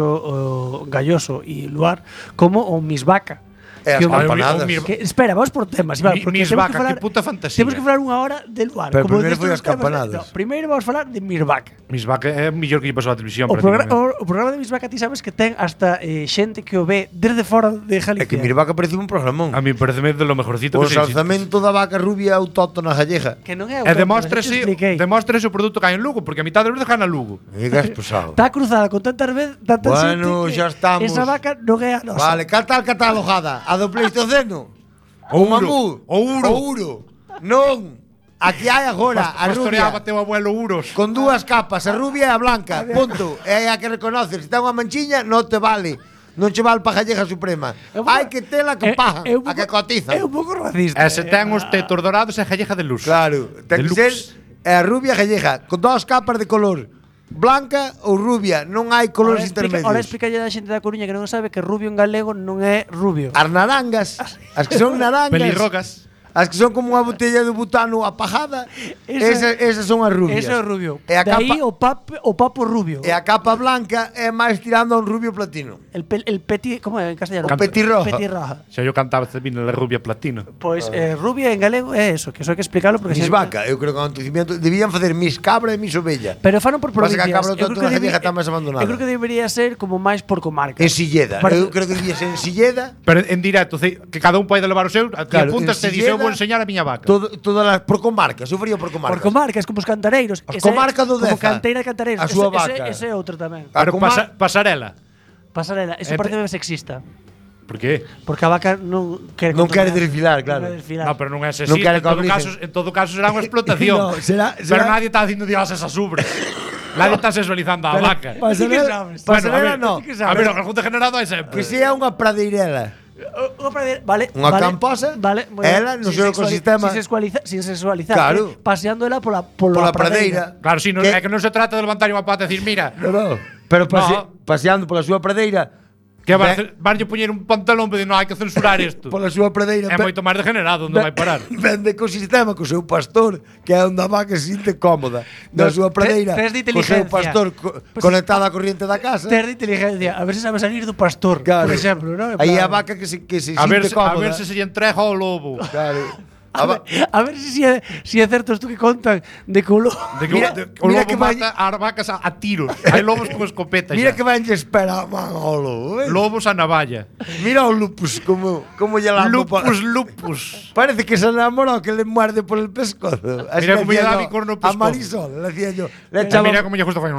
o Galloso e Luar, como o Misvaca. E as Que o- campanadas. o mi- Que, espera, vamos por temas, Iván, Mi- porque Misvaca, temos que falar, que puta fantasía. Temos que falar unha hora de Luar. Pero como primeiro destes foi os as temas de- campanadas. No, primeiro vamos falar de Misvaca. Misvaca é o mellor que lle pasou á televisión. O, progra o, prácticamente. o programa de Misvaca ti sabes que ten hasta eh, xente que o ve desde fora de Galicia. É que Mirvaca parece un programón. A mí parece de lo mejorcito O que se alzamento da vaca rubia autóctona gallega. Que non é E autóctona, demóstrase, xa te expliquei. demóstrase o produto que hai en Lugo, porque a mitad de veces gana Lugo. E gas pesado. Está cruzada con tantas veces, tanta Bueno, xente que xa estamos. esa vaca non é a nosa. Vale, cal tal catalogada? A do Pleistoceno? O Ouro, mamú? ouro. Ouro. Non. Aquí hai agora a Pastoreaba rubia. teu abuelo Uros. Con dúas capas, a rubia e a blanca. Punto. É a que reconoces. Se ten unha manchiña, non te vale. Non che vale para Gallega Suprema. É un pouco- Hai que tela que é- pajan, é un a que pouco- cotizan. É un pouco racista. E se ten eh. os tetos dorados é gallega de luz. Claro, ten que ser Deluxe. é a rubia gallega, con dúas capas de color. Blanca ou rubia, non hai colores Ahora explica, intermedios. ahora explicalle a xente da Coruña que non sabe que rubio en galego non é rubio. As narangas, as que son narangas, Pelirrogas. as que son como unha botella de butano apagada, Esa- esas, esas son as rubias. Eso é rubio. E a De aí capa, o, pap, o papo rubio. e a capa blanca é máis tirando a un rubio platino. El, pel, el peti, como é en castellano? O petirroja. Petirroja. Xa yo cantaba este vino de rubia platino. Pois eh, rubia en galego é eso, que eso hai que explicarlo porque Mis se- vaca, eu creo que o acontecimiento debían facer mis cabra e mis ovella. Pero fanon por Pasa que a provincias. cabra Eu creo tonta que da debi- gallega está máis abandonada. Eu creo que debería ser como máis por comarca. En Silleda, Parece- eu creo que debía ser en Silleda. Pero en directo, ce- que cada un pode levar o seu, a ti Claro, apuntas en e dices, eu vou Silleda, enseñar a miña vaca. Todo, todas las por comarcas, eu faría por comarcas. Por comarcas, como os cantareiros. As Ese é comarcas do Como Deza. canteira de cantareiros. A súa Ese- vaca. Ese, ese é outro tamén. A Pero comar- pasa, pasarela. Pasarela, eso Entre- parece sexista. Por qué? Porque a vaca non quere Non quere contaminar. desfilar, claro. Non quere desfilar. No, pero non é así. Non quere en, todo que caso, en todo caso será unha explotación. No, será- pero será- nadie está haciendo dios esas ubres. Nadie está sexualizando a Pero vaca. pasarela, Ti que sabes? pasarela Bueno, a ver, no. ti que A ver, o conjunto generado é sempre. Que sea unha pradeirela. O- o prader- vale, Unha vale, camposa, vale, ela no sin seu sexuali- ecosistema. sin sexualizar, sin sexualizar, Claro. eh, paseando ela pola pola, Pola pradeira. Claro, si, no, Que- é que non se trata de levantar unha pata e decir, mira, No, no. Pero pase, No. paseando pola súa pradeira, que Ve- vas vanlle poñer un pantalón e non hai que censurar isto. pola súa pradeira, É ve- moito máis degenerado, onde vai parar. Ven de ecosistema co seu pastor, que é onde a vaca se sinte cómoda. Na No, súa pradeira, tes- tes de co seu inteligencia. pastor co, Pues- conectado á corriente da casa. Ter de inteligencia, a ver se sabe salir do pastor, Claro. por exemplo, ¿no? En Aí plan- a vaca que se, que se A ver, sinte se, a cómoda. ver se se lle entrega ao lobo. Claro. A ver, a ver si é, si é certo isto que contan de que o lo- De que, Mira- de, que o mira lobo que vai- mata as vacas a, a tiros. Hai lobos con escopeta Mira xa. que van lle espera man ao lobo, eh? Lobos a navalla. Mira o lupus como como lle lambo pa- Lupus, lupus. Parece que se enamoró que le muerde por el pescozo. Así Mira le como lle decía dá yo bicorno no A pescozo. Marisol, le decía yo. Le E echaba, mira como lle justo fai.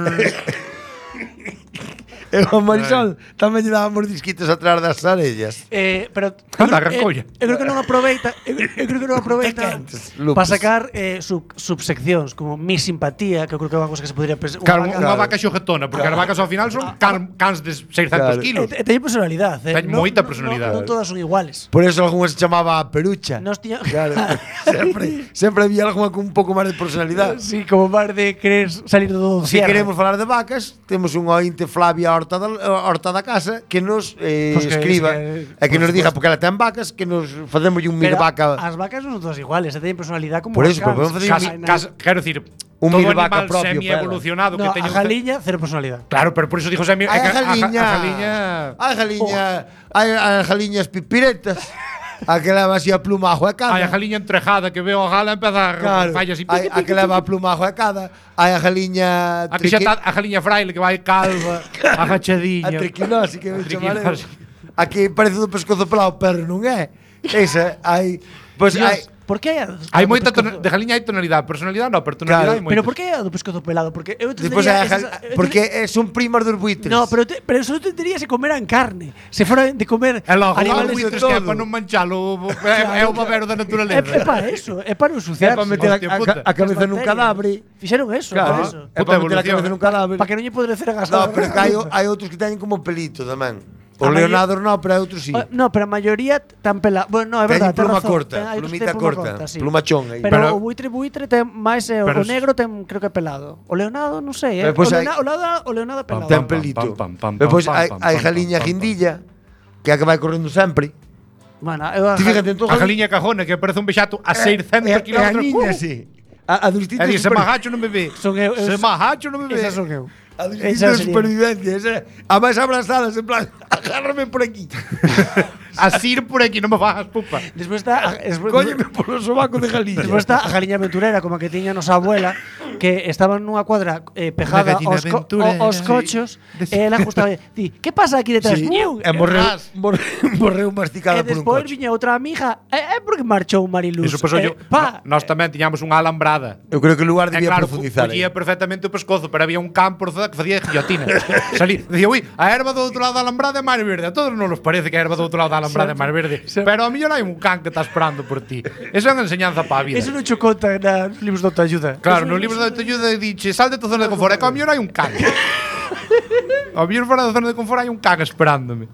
eu a Marisol tamén lle daba mordisquitos atrás das orellas. Eh, pero Anda, eu, arrancolla. eu creo que non aproveita, eu, eu creo que non aproveita Lupus. para sacar eh, sub, subseccións como mi simpatía, que eu creo que é unha cosa que se podría pensar. Claro, unha Claro. vaca xogetona, porque as vacas ao final son can, cans de seiscentos Claro. kilos. E, e teñen personalidade, eh. Teñen moita personalidade. Non, non todas son iguales. Por eso algunha se chamaba Perucha. Nos tiña Claro. sempre, sempre había algunha con un pouco máis de personalidade. Sí, como máis de querer salir do Se cierre. queremos falar de vacas, temos un ointe Flavia Horta da, Horta da Casa que nos eh, Pois que- escriba es que- e que por nos diga supuesto. porque ela ten vacas que nos facemos un mil Pero vaca. as vacas non son todas iguales, e teñen personalidade como Por as eso, pero cans. podemos facer Cas, un cas, quero dicir, Un todo mil vaca animal propio semi-evolucionado No, que a teña un ce- jaliña, cero personalidade. Claro, pero por iso dijo semi... é Ai, que a a, jaliña. a jaliña... Ai, jaliña. Ai, a jaliñas pipiretas. A que leva así a plumajo a cada. Ai, a jaliña entrejada que veo a gala empeza a Claro. fallas e Ai, a que leva a plumajo a cada. Ai, a jaliña. A que xa está a jaliña fraile que vai calva, A agachadiña. triquinosi que me triquinosi. chamaremos. A que parece do pescozo pelado, pero non é. Esa, hai. Pois Dios, hai. por que hai a Hai do moita pescozo? ton- de galiña hai tonalidade, personalidade non, pero tonalidade hai Claro, moita. Pero por que hai a do pescozo pelado? Porque eu Despois entendería hai a esas- gal- eu porque eh, son primas dos buitres. No, pero te, pero eso te entendería se comeran carne. Se fuera de comer É logo, animales animales de que é todo. para non manchalo, é, é o babero da É, naturaleza. é para eso, é para non É ensuciarse. para meter a, Hostia a, puta. a cabeza As nun bacterias. cadáver. Fixeron eso, Claro, para eso. é para meter a evolución, cabeza eh. nun cadáver. Para que non lle podre ser a No, pero que hai, hai outros que teñen como pelito tamén. Os A maio- leonados non, pero hai outros sí. Ah, No, pero a maioría tan pela. Bueno, no, é Teñen verdade, ten pluma razón. corta, Ten- hai outros que plumita ten corta, sí. plumachón aí. Pero, Pero- o buitre buitre ten máis eh, o Pero o s- negro ten creo que é pelado. O leonado non sei, eh. Pero pois o, hai- leonado, o, leonado, o leonado é pelado. Ten Pam, pam, pelito. pam, pam, pam, Depois pam, hai, pam, hai pam, jaliña pam, pam. guindilla, que é a que vai correndo sempre. Bueno, eu Ti fíjate, entón, A galiña cajona que parece un bexato a seiscentos É a kilómetros. niña, sí. A, a do E instinto di, se super- majacho non me ve. Son eu- eu- Se majacho non me ve. Esas son eu. a do Esa instinto de sería. supervivencia. Esa, a máis abrazadas, en plan, agárrame por aquí. Así ir por aquí, non me fagas pupa. Despois está despois, Cóñeme polo sobaco de galiña. Despois está a galiña aventurera como a que tiña nosa abuela, que estaban nunha cuadra eh, pejada Unha gallina aos, co aventurera, aos sí. cochos e ela justaba di, que pasa aquí detrás? Sí, Niu. e morreu, Ras. morreu, morreu masticada E por un despois coche. viña outra amiga, é, é porque marchou Mariluz. Iso pasou Eh, yo. pa, No- Nós tamén tiñamos unha alambrada. Eu creo que o lugar E debía claro, profundizar. collía aí. perfectamente o pescozo, pero había un can por zona que facía de guillotina. Salí, dicía, ui, a erva do outro lado da alambrada é máis verde. A todos non nos parece que a erva do outro lado da alambrada é máis verde. Pero a mellor hai un can que está esperando por ti. Esa é unha enseñanza para a vida. eso non cho conta nos libros de autoayuda. Claro, Eso- no libro de autoayuda dixe, sal de tu zona de confort. E que a mellor hai un can. A mellor fora da zona de confort hai un can esperándome.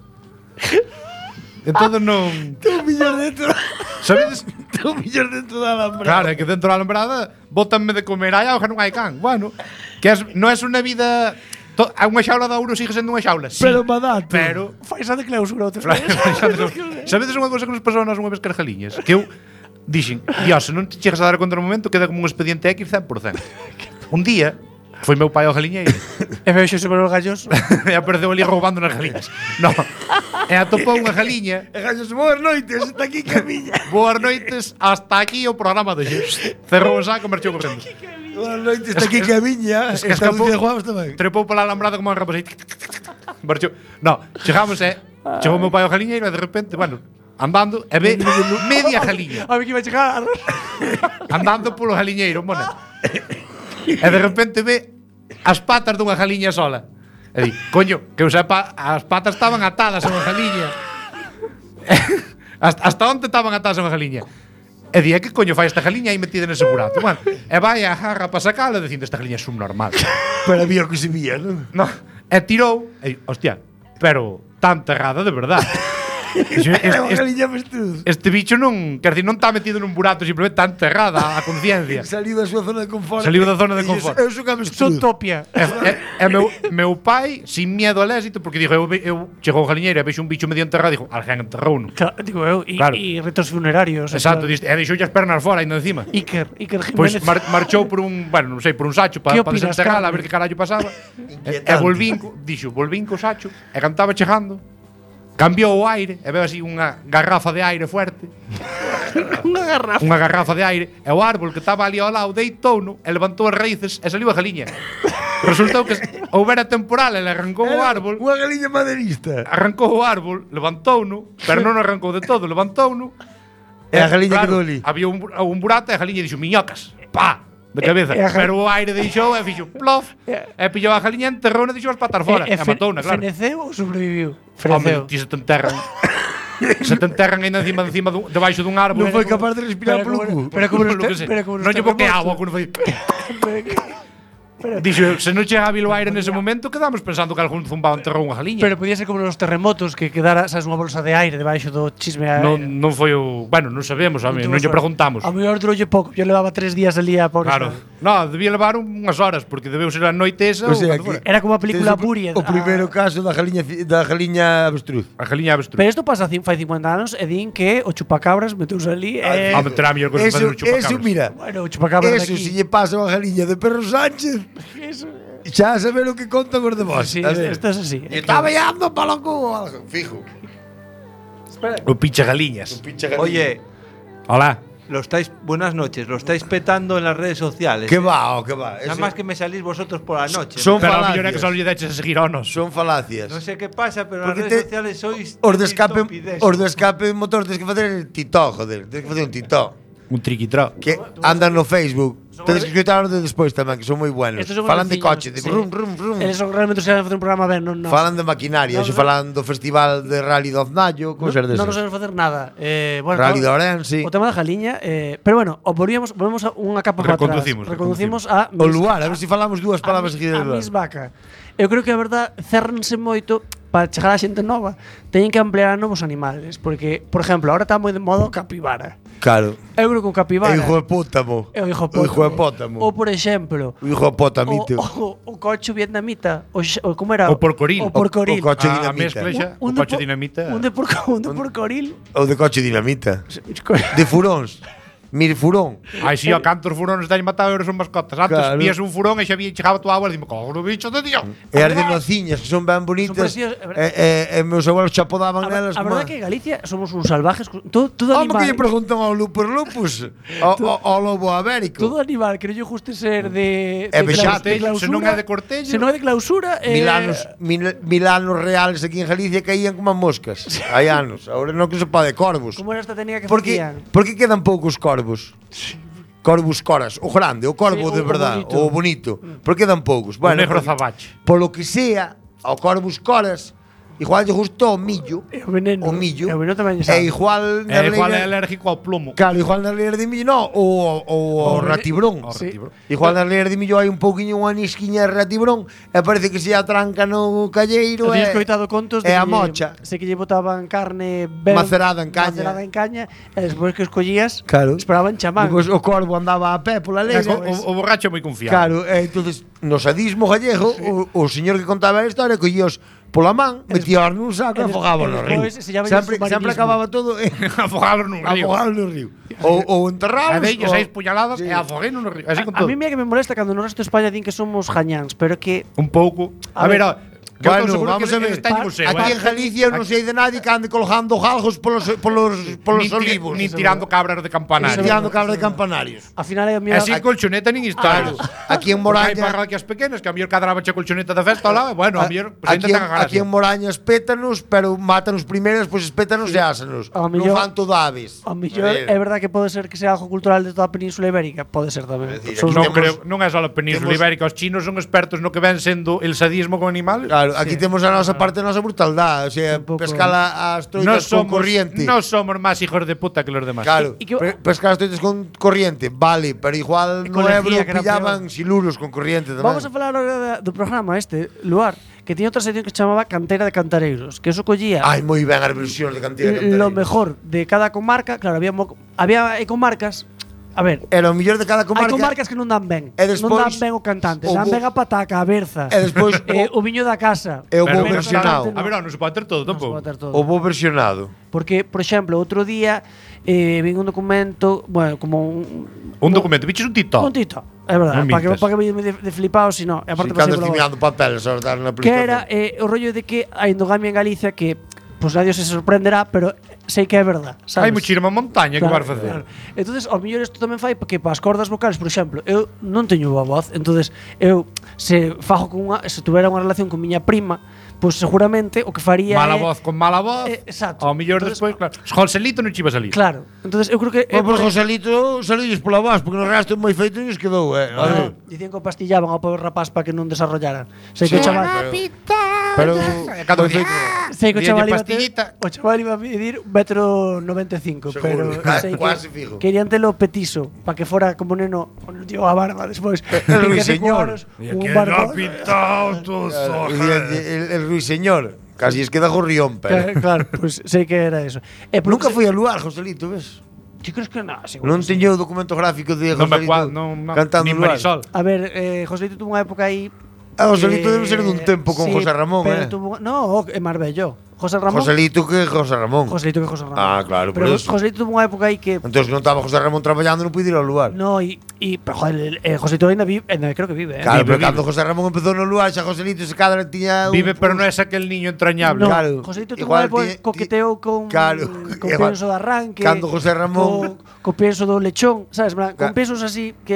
Entón non... Un millón dentro, Sabedes? un millón dentro da alambrada. Claro, é que dentro da alambrada botanme de comer, hai auga, non hai can. Bueno, que es, non é unha vida... To, a unha xaula de ouro sigue sendo unha xaula, sí. Pero badato. Pero... Faisa de clausura outra Claro, vez. Sabedes unha cousa que nos pasou a nós unha vez que as galiñas? Que eu dixen, Dios, se non te chegas a dar conta no momento, queda como un expediente X cen por cento. Un día, foi meu pai ao galiñeiro E vexo se os gallos. e apareceu ali roubando nas galiñas. No. E atopou unha galiña. E gallos, boas noites, está aquí camiña. Boas noites, hasta aquí o programa de hoxe. Cerrou o saco e marchou correndo. Boas noites, está aquí camiña. Es que Está escapou, Lucía Juanes tamén. trepou pola alambrada como un rapaz aí. Marchou. No, chegamos e chegou meu pai ao galiñeiro e de repente, bueno, andando e ve media galiña. A ver que iba a chegar. Andando polo galiñeiro, mona. E de repente ve as patas dunha galiña sola. E di, coño, que eu sepa, as patas estaban atadas a unha galiña. hasta, hasta onde estaban atadas a unha galiña? E di, "E que coño fai esta galiña aí metida nese burato?" Bueno, e vai a jarra para sacala dicindo, esta galiña é subnormal. Pero había o que se vía, non? No, e tirou, e di, hostia, pero tan terrada de verdade. Dixo, Era unha este, galiña avestruz. este bicho non, quer dizer, non está metido nun burato, simplemente tan enterrada a conciencia. Saliu da súa zona de confort. Saliu da zona de E dixo, confort. Eu sou avestruz. Son topia. E, e, e meu, meu pai, sin miedo al éxito, porque dixo, eu, ve- eu chegou ao galiñeiro e vexo un bicho medio enterrado, dixo, alguén enterrouno. Claro, digo eu, e, Claro. e ritos funerarios. Exacto, en plan- diste, e deixou as pernas fora, ainda encima. Iker, Iker Pois Jiménez. mar, marchou por un, bueno, non sei, por un sacho para Que pa opinas, desenterrala, a Carmen? ver que carallo pasaba. e, e Inquietante. volvín, co- dixo, volvín co sacho, e cando estaba chegando, cambiou o aire, e veo así unha garrafa de aire fuerte, Unha garrafa. unha garrafa de aire, e o árbol que estaba ali ao lado deitouno, e levantou as raíces, e saliu a galiña. Resultou que houbera temporal, e le arrancou o árbol, Unha galiña maderista. arrancou o árbol, levantouno, pero non o arrancou de todo, levantouno. E a galiña quedou ali. Había un, bu- un burato e a galiña dixo miñocas, pa, de cabeza. E- e a gal- pero o aire deixou e fixo plof, e pillou a galiña, enterrou e dixo as patas fora, e, fe- matouna, claro. Feneceu ou sobreviviu? Home, Feneceu. ti se te enterran. se te enterran aí encima, encima dun, debaixo dun árbol. Non foi capaz de respirar pero polo como- cu. pero como nos Lo que te- sei. pero como nos Non lle boquei terremotos. agua, cuando foi. Dixo, se non chega a o aire nese momento, quedamos pensando que algún zumbado enterrou unha galiña. Pero podía ser como nos terremotos que quedara, sabes, unha bolsa de aire debaixo do chisme a non, non foi o, bueno, non sabemos, a mí, non lle preguntamos. A mellor duroulle pouco, yo levaba tres días ali a pobre. Claro. No, debía levar unhas horas porque debeu ser a noite esa O ou sea, cando que- fora. Era como a película Tes o- Buried. O primeiro caso da galiña fi- da galiña avestruz. A galiña avestruz. Pero isto pasa cin- fai cincuenta anos e din que o chupacabras meteuse ali e Ah, meterá a mellor cosa Eso, facer un chupacabras. eso, mira. bueno, o chupacabras Eso de si aquí. lle pasa a galiña de Perro Sánchez, xa a saber o que contan os de vos. Sí, A ver. esto es así. E está veando palo cu o algo, fijo. O pinche galiñas. Oye, Hola. lo estáis, buenas noches, lo estáis petando en las redes sociales. Que va, o que va. Nada Eso- más que me salís vosotros por la noche. Son Pero a mellor é que falacias. só lle deches a seguir a nos. Son falacias. No sé qué pasa, pero en Porque las redes te- sociales sois Os de escape, estupidez. os de escape motor tens que facer el titó, joder, tens que facer un titó. Un triquitró. Que andan no Facebook. Tedes que escoitar de despois tamén, que son moi buenos. Estos son Falan de veciños, coche, de sí. brum, brum, brum. Eles son realmente se van facer un programa ben, non nós. Falan de maquinaria, No, no, no. falan do festival de Rally do Aznallo, cousas Non nos desas. sabemos facer nada. Eh, bueno, Rally de claro, Ourense. O tema da Jaliña, eh, pero bueno, o volvíamos, volvemos a unha capa para atrás. Reconducimos, Reconducimos a O lugar, a ver se falamos dúas palabras a, seguidas. a Miss Vaca. Eu creo que a verdad cerranse moito para chegar a xente nova. Teñen que ampliar a novos animales, porque, por exemplo, ahora está moi de moda o capibara. Claro. Eu creo que o capibara É hijo de pótamo. é o hijo O hijo de pótamo. Ou, por exemplo, O hijo de o, pótamito. o, o cocho vietnamita, o, xe- o como era? O porcoril. O porcoril. O- o coche A, a dinamita. mezcla xa, o de coche por- dinamita. Un de, porco, un de porcoril. O de coche dinamita. De furóns. Mire furón. Ai, si, o cantos furones teñen matado euros son mascotas. Antes Claro. vías un furón e xa había chegaba tu agua e dime, cojo, bicho de Dios. E as de nociñas, que son ben bonitas. preciosas, é verdad. E, e, e meus abuelos chapodaban A, nelas. a como verdad que en Galicia somos uns salvajes. Todo, todo Home, animal. que lle preguntan ao lupus lupus. Ao, ao, ao lobo abérico. Todo animal que non lle guste ser de, É de, vexate, claus- de se non clausura. é de cortello. Se non é de clausura. Eh, Milanos, mil, milanos reales aquí en Galicia caían como moscas. Hai anos. Agora non que se pode corvos. Como era esta técnica que Por que, facían? por que quedan poucos corvos? Corvos coras, o grande, o corvo Sí, de o- o verdad, bonito. o bonito. Por que quedan poucos? O negro porque- zabache. Polo que sea, ao corvos coras, igual lle gustou o millo, É o veneno. o millo, É o veneno tamén lle e sabe. igual É igual é leira- alérgico ao plomo. Claro, igual na leira de millo, no, o, o, O o re- ratibrón. O Sí. retibrón. Igual na leira de millo hai un pouquiño unha nisquiña de ratibrón e parece que se atranca no calleiro Eu e, teño escoitado contos de e a que mocha. Sei que lle botaban carne ben, Macerada en caña. Macerada en caña e despois que escollías Claro. esperaban chamán. Depois o corvo andaba a pé pola É, leira. o, o borracho é moi confiado. Claro, e entonces no sadismo gallego, o, o señor que contaba a história collíos pola man, metíaos nun saco e e des- afogaban e no río. despois se llama Sempre, submarinismo. sempre acababa todo en Afogalos nun río. afogados no río. Ou, ou A enterrados. deille ou- seis puñaladas Sí. e afoguei no río. Así con A, a todo. mí me que me molesta cando no resto de España din que somos jañáns, pero que Un pouco. A A, ver, ver, a- que eu Bueno, estou seguro vamos que a ver. eles teñen o seu, Aquí eh. en Galicia non sei de nadie que ande colgando galgos polos, polos, polos Nin ti- olivos. Nin tirando cabras de Nin campanario. tirando cabra de campanarios. ao final é a miña Así colchoneta nin historias. Aquí en Porque hai Moraña, parroquias pequenas que a mellor cadraba che colchoneta de festa ao lado, e bueno, a mellor pues, aquí, ainda en, ten a aquí en gracia. Moraña espétanos, pero mátanos primeiro, despois espétanos e ásanos. Ao Non mellor- fan todo aves. A mellor é verdad que pode ser que sea algo cultural de toda a Península Ibérica, pode ser tamén. decir, Son- aquí Non temos- creo, non é só a Península temos- Ibérica, os chinos son expertos no que ven sendo el sadismo con animales. Claro, aquí temos a nosa parte, a nosa brutalidade, o sea, Un pouco- pescar a- as Nos troitas con somos, corriente. nos somos máis hijos de puta que los demás. Claro, E que- pe- pescar as troitas con corriente, vale, pero igual E no con Ebro lejía, que era pillaban siluros con corriente tamén. Vamos a falar agora da- do programa este, Luar, que tiña outra sección que se chamaba Cantera de Cantareiros, que eso collía Ai, moi ben as versións de cantidad de lo cantareiros. mejor de cada comarca. Claro, había mo- había comarcas. A ver, Era o mellor de cada hai comarca. comarcas que non dan ben. E non despois dan ben o cantante, o dan bo- ben a pataca, a berza. E despois eh, o viño da casa. E o Pero bo bueno, versionado. A ver, non se pode ter todo Non se tampouco. pode ter todo. O bo versionado. Porque, por exemplo, outro día eh, vin un documento, bueno, como un, Un documento, biches un TikTok. un tito, é verdade, Non para que, mintas. pa que me de, de flipado, si no, e Si, aparte cando pasei pola estive mirando papel, só dar na que era eh, o rollo de que a endogamia en Galicia que pues nadie se sorprenderá, pero sei que é verdad, sabes? Hai muchísima montaña que vas facer. Entonces, ao mellor isto tamén fai porque para as cordas vocales, por exemplo, eu non teño boa voz, entonces eu se fago con unha, se tuvera unha relación con miña prima, pois pues seguramente o que faría Mala é, voz con mala voz. Eh, exacto. Ao mellor Entonces- despois, claro. Joselito non chiva a salir. Claro. Entonces eu creo que O por Joselito salilles pola voz, porque no resto moi feito nos quedou, eh. A ver. Ah, dicían que o pastillaban ao pobre rapaz para que non desarrollaran. Sei que o chaval Pero Cando moi feito. sei que o Díalle chaval iba a pastillita. ter, o chaval iba a medir un metro noventa e cinco, pero Seguro, ca- sei cuase que fijo. querían telo petiso para que fora como neno con el tío a barba despois. El ruiseñor. Un barba. pintado tus Claro, dicíanlle, el, el ruiseñor. Casi es queda gorrión, pero. Claro, claro, pues sei que era eso. E por Nunca fui ao lugar, Joselito, ves? Ti crees que nada, seguro. Non teño o documento gráfico de Non me Joselito cuadra, non, non, cantando nin no lugar. Marisol. A ver, eh, Joselito tuvo unha época aí. Ah, Joselito eh, debe ser dun tempo con sí, José Ramón, pero eh. Tuvo, no, é Marbello. José Ramón. Joselito que José Ramón. Joselito que José Ramón. Ah, claro, por pero eso. Joselito tuvo unha época aí que Entonces non estaba José Ramón traballando, non pude ir ao lugar. no, e, e pero joder, eh, Joselito ainda vive, ainda creo que vive, eh. Claro, Vive, pero vive. cando José Ramón empezou no lugar, xa Joselito se cadra tiña un- Vive, pero non é aquel niño entrañable. No, claro. Joselito tuvo unha Igual época ti- que coqueteou con claro, con igual. penso de arranque. Cando José Ramón- co, co penso do lechón, sabes, en plan, con Ca- pensos así que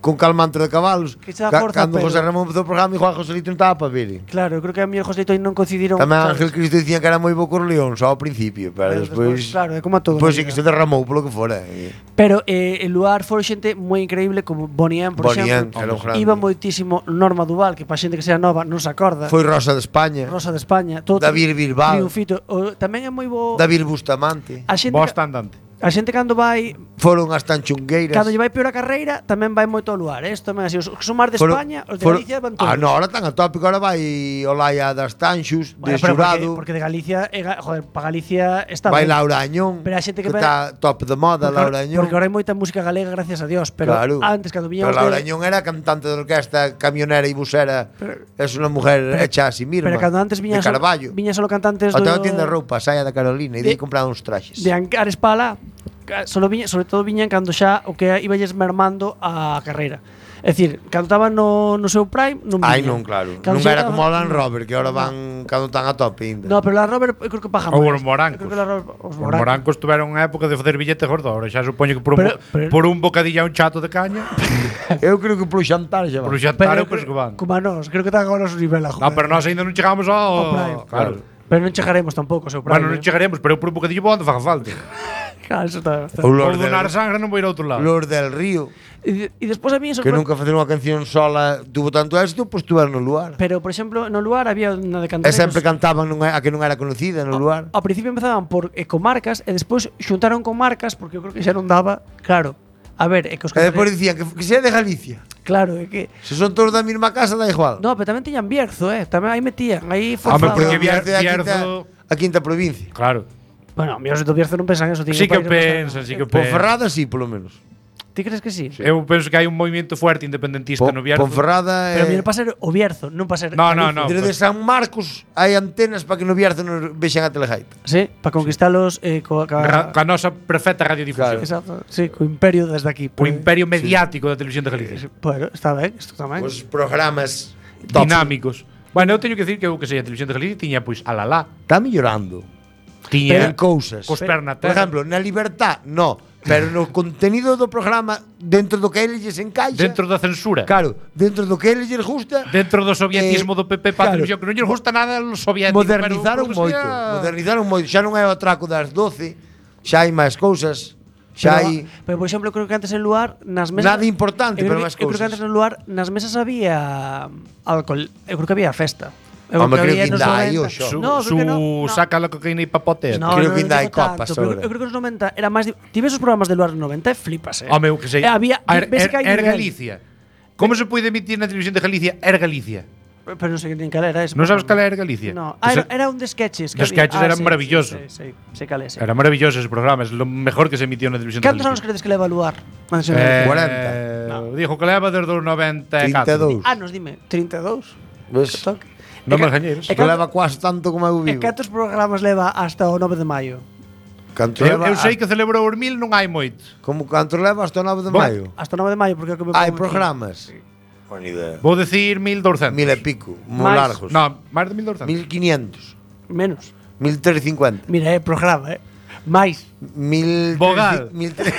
con calmante de cabalos. Que xa Ca- forza, Cando pero- José Ramón empezou o programa e Juan Joselito non estaba para ver. Claro, eu creo que a mí e Joselito aí non coincidiron. Tamén sabes? Ángel Cristo dicían que era moi bo cor León, só ao principio, pero Pero despois... despois, claro, é como a todo Pois na sí que vida. se derramou polo que fora. E- Pero eh, el lugar foi xente moi increíble como Bonnie M, por Bonnie M, exemplo. que era un grande. Iba moitísimo Norma Duval, que pa xente que sea nova non se acorda. Foi Rosa de España, Rosa de España, todo David Bilbao. Triunfito. O, tamén é moi bo. David Bustamante. A xente, Vos ca- andante. a xente cando vai Foron as Tanchungueiras. cando lle vai peor a carreira, tamén vai moito ao lugar, eh? Isto tamén así, os que son máis de Foron- España, os de foron- Galicia van todos. Ah, no, ahora tan a tópico, ahora vai Olaya das Tanxus, de Bueno, pero porque, xurado. porque de Galicia, é ga- joder, pa Galicia está Vai ben. Laura Añón, Pero a xente que vai- está top de moda, Porque, Laura Añón. porque ahora hai moita música galega, gracias a Dios, pero Claro. antes cando viñamos Pero Laura de- Añón era cantante de orquesta, camionera e busera. Es unha mujer hecha a sí misma. Pero cando antes viñan de Carballo. viñan solo cantantes O do tengo tienda de roupa, saia da Carolina, e De- de comprar uns traxes. de Ancares para alá, ca- solo viña, sobre todo viñan cando xa o que iballes mermando a carreira. É dicir, cando estaban no, no seu prime, non viñan. Ai, non, claro. Cando Non xa era estaba- como o Land Rover, que ahora van cando están a tope ainda. No, pero la Robert eu creo que paga Ou máis. os morancos. Eu creo que la Robert, os Os morancos. morancos tuveron unha época de facer billete gordo. Ahora xa supoño que por un, Pero- bo- pero- por un bocadillo a un chato de caña, Eu creo que polo xantar xa va. por un Pero xantar eu eu penso que van. Como a nós, creo que están agora a su nivel, joder. No, pero nós ainda non chegamos Ao ao... prime. Claro. Pero non chegaremos tampouco ao seu prime. Bueno, non eh. chegaremos, pero eu por un bocadillo vou onde faga falta. Claro, eso está, está. O Ou Lord donar del, sangre non vou ir a outro lado. Lord del Río, E, e despois a mí eso que nunca facer unha canción sola tuvo tanto éxito, pois tuveron no lugar. Pero, por exemplo, no lugar había unha de E cantareiros. sempre cantaban nunha, a que non era conocida no lugar. Ao principio empezaban por eh, comarcas e despois xuntaron comarcas porque eu creo que xa non daba, claro. A ver, é que os E despois cantareiros, dicían que, que sea de Galicia. claro, é que Se son todos da mesma casa, da igual. no, pero tamén tiñan Bierzo, eh, tamén aí metían, aí Home, forzaban. porque Bierzo é a Bierzo- quinta, a quinta provincia. Claro. Bueno, míos do Bierzo non pensan eso, tiñen Sí que países pensan, bastante- sí que Por pensan. Ferrada sí, polo menos. Ti crees que sí? Eu penso que hai un movimento fuerte independentista Po, no Bierzo. Ponferrada Pero é... mira, para ser o Bierzo, non para ser No, no, Galicia. no. Desde pues- San Marcos hai antenas para que no Bierzo non vexan a telegaita. Sí, para conquistalos eh, co, ca, Ra- Ca nosa perfecta radiodifusión. Exacto, sí, co imperio desde aquí. O Pero- imperio mediático da televisión de Galicia. Bueno, está ben, isto tamén. Os programas top. Dinámicos. Bueno, eu teño que decir que eu que sei, a televisión de Galicia tiña pois a la la, Está mellorando. tiña En cousas. cos Por pernateros. exemplo, na Libertad, no. Pero no contenido do programa, dentro do que eles lles encaixa. dentro da censura. Claro, dentro do que eles lles gusta. Dentro do sovietismo Eh, do P P para a claro. televisión, que non lles gusta nada o soviético. Modernizaron pero, moito. sea- Modernizaron moito. Xa non é o atraco das doce, xa hai máis cousas. Xa hai Pero, por exemplo, creo que antes en lugar nas mesas nada importante, eu creo pero que- máis Eu creo que cousas. antes en lugar nas mesas había alcohol. Eu creo que había festa. Eu Home, creo había que nos ainda hai noventa. hoxe. Su, No, su creo que no, no. saca la cocaína e papotea. No, Creo no, que non ainda hai digo tanto, copas pero ahora. Eu creo que nos noventa era máis di- Ti ves os programas de lugar nos noventa e flipas, eh. Home, eu que sei. E había Er, ves er, que hai er nivel. Galicia. Como se pode emitir na televisión de Galicia? Er Galicia. Pero non sei nin cal era ese. Non sabes cal programa. era Galicia? No, Ese- ah, era, era un de sketches. que Os había. sketches Ah, eran sí, maravillosos. Sí, sí, sí, sei cal é ese. Era maravilloso ese programa, es lo mejor que se emitió na televisión de Cantos anos Galicia. credes que leva lugar? Antes de- Eh, cuarenta. Dijo que leva desde os noventa e catro. trinta e dous. Ah, nos dime, trinta e dous. Ves? Toque. Non E ca- me engañeires. e Que canto- leva quase tanto como eu E vivo. cantos programas leva hasta o nove de maio? Canto Eu, leva, eu sei que celebrou os mil, non hai moito. como canto leva hasta o nove de Bo- maio. Hasta o nove de maio, porque é o que me Hai pongo aquí. programas. Buena idea. Vou decir mil doscientos. Mil e pico, moi Máis. largos. No, máis de mil doscientos. Mil quinientos. Menos. Mil trescentos e cincuenta. Mira, é programa, eh. Mais. Mil Bogal. Mil tre-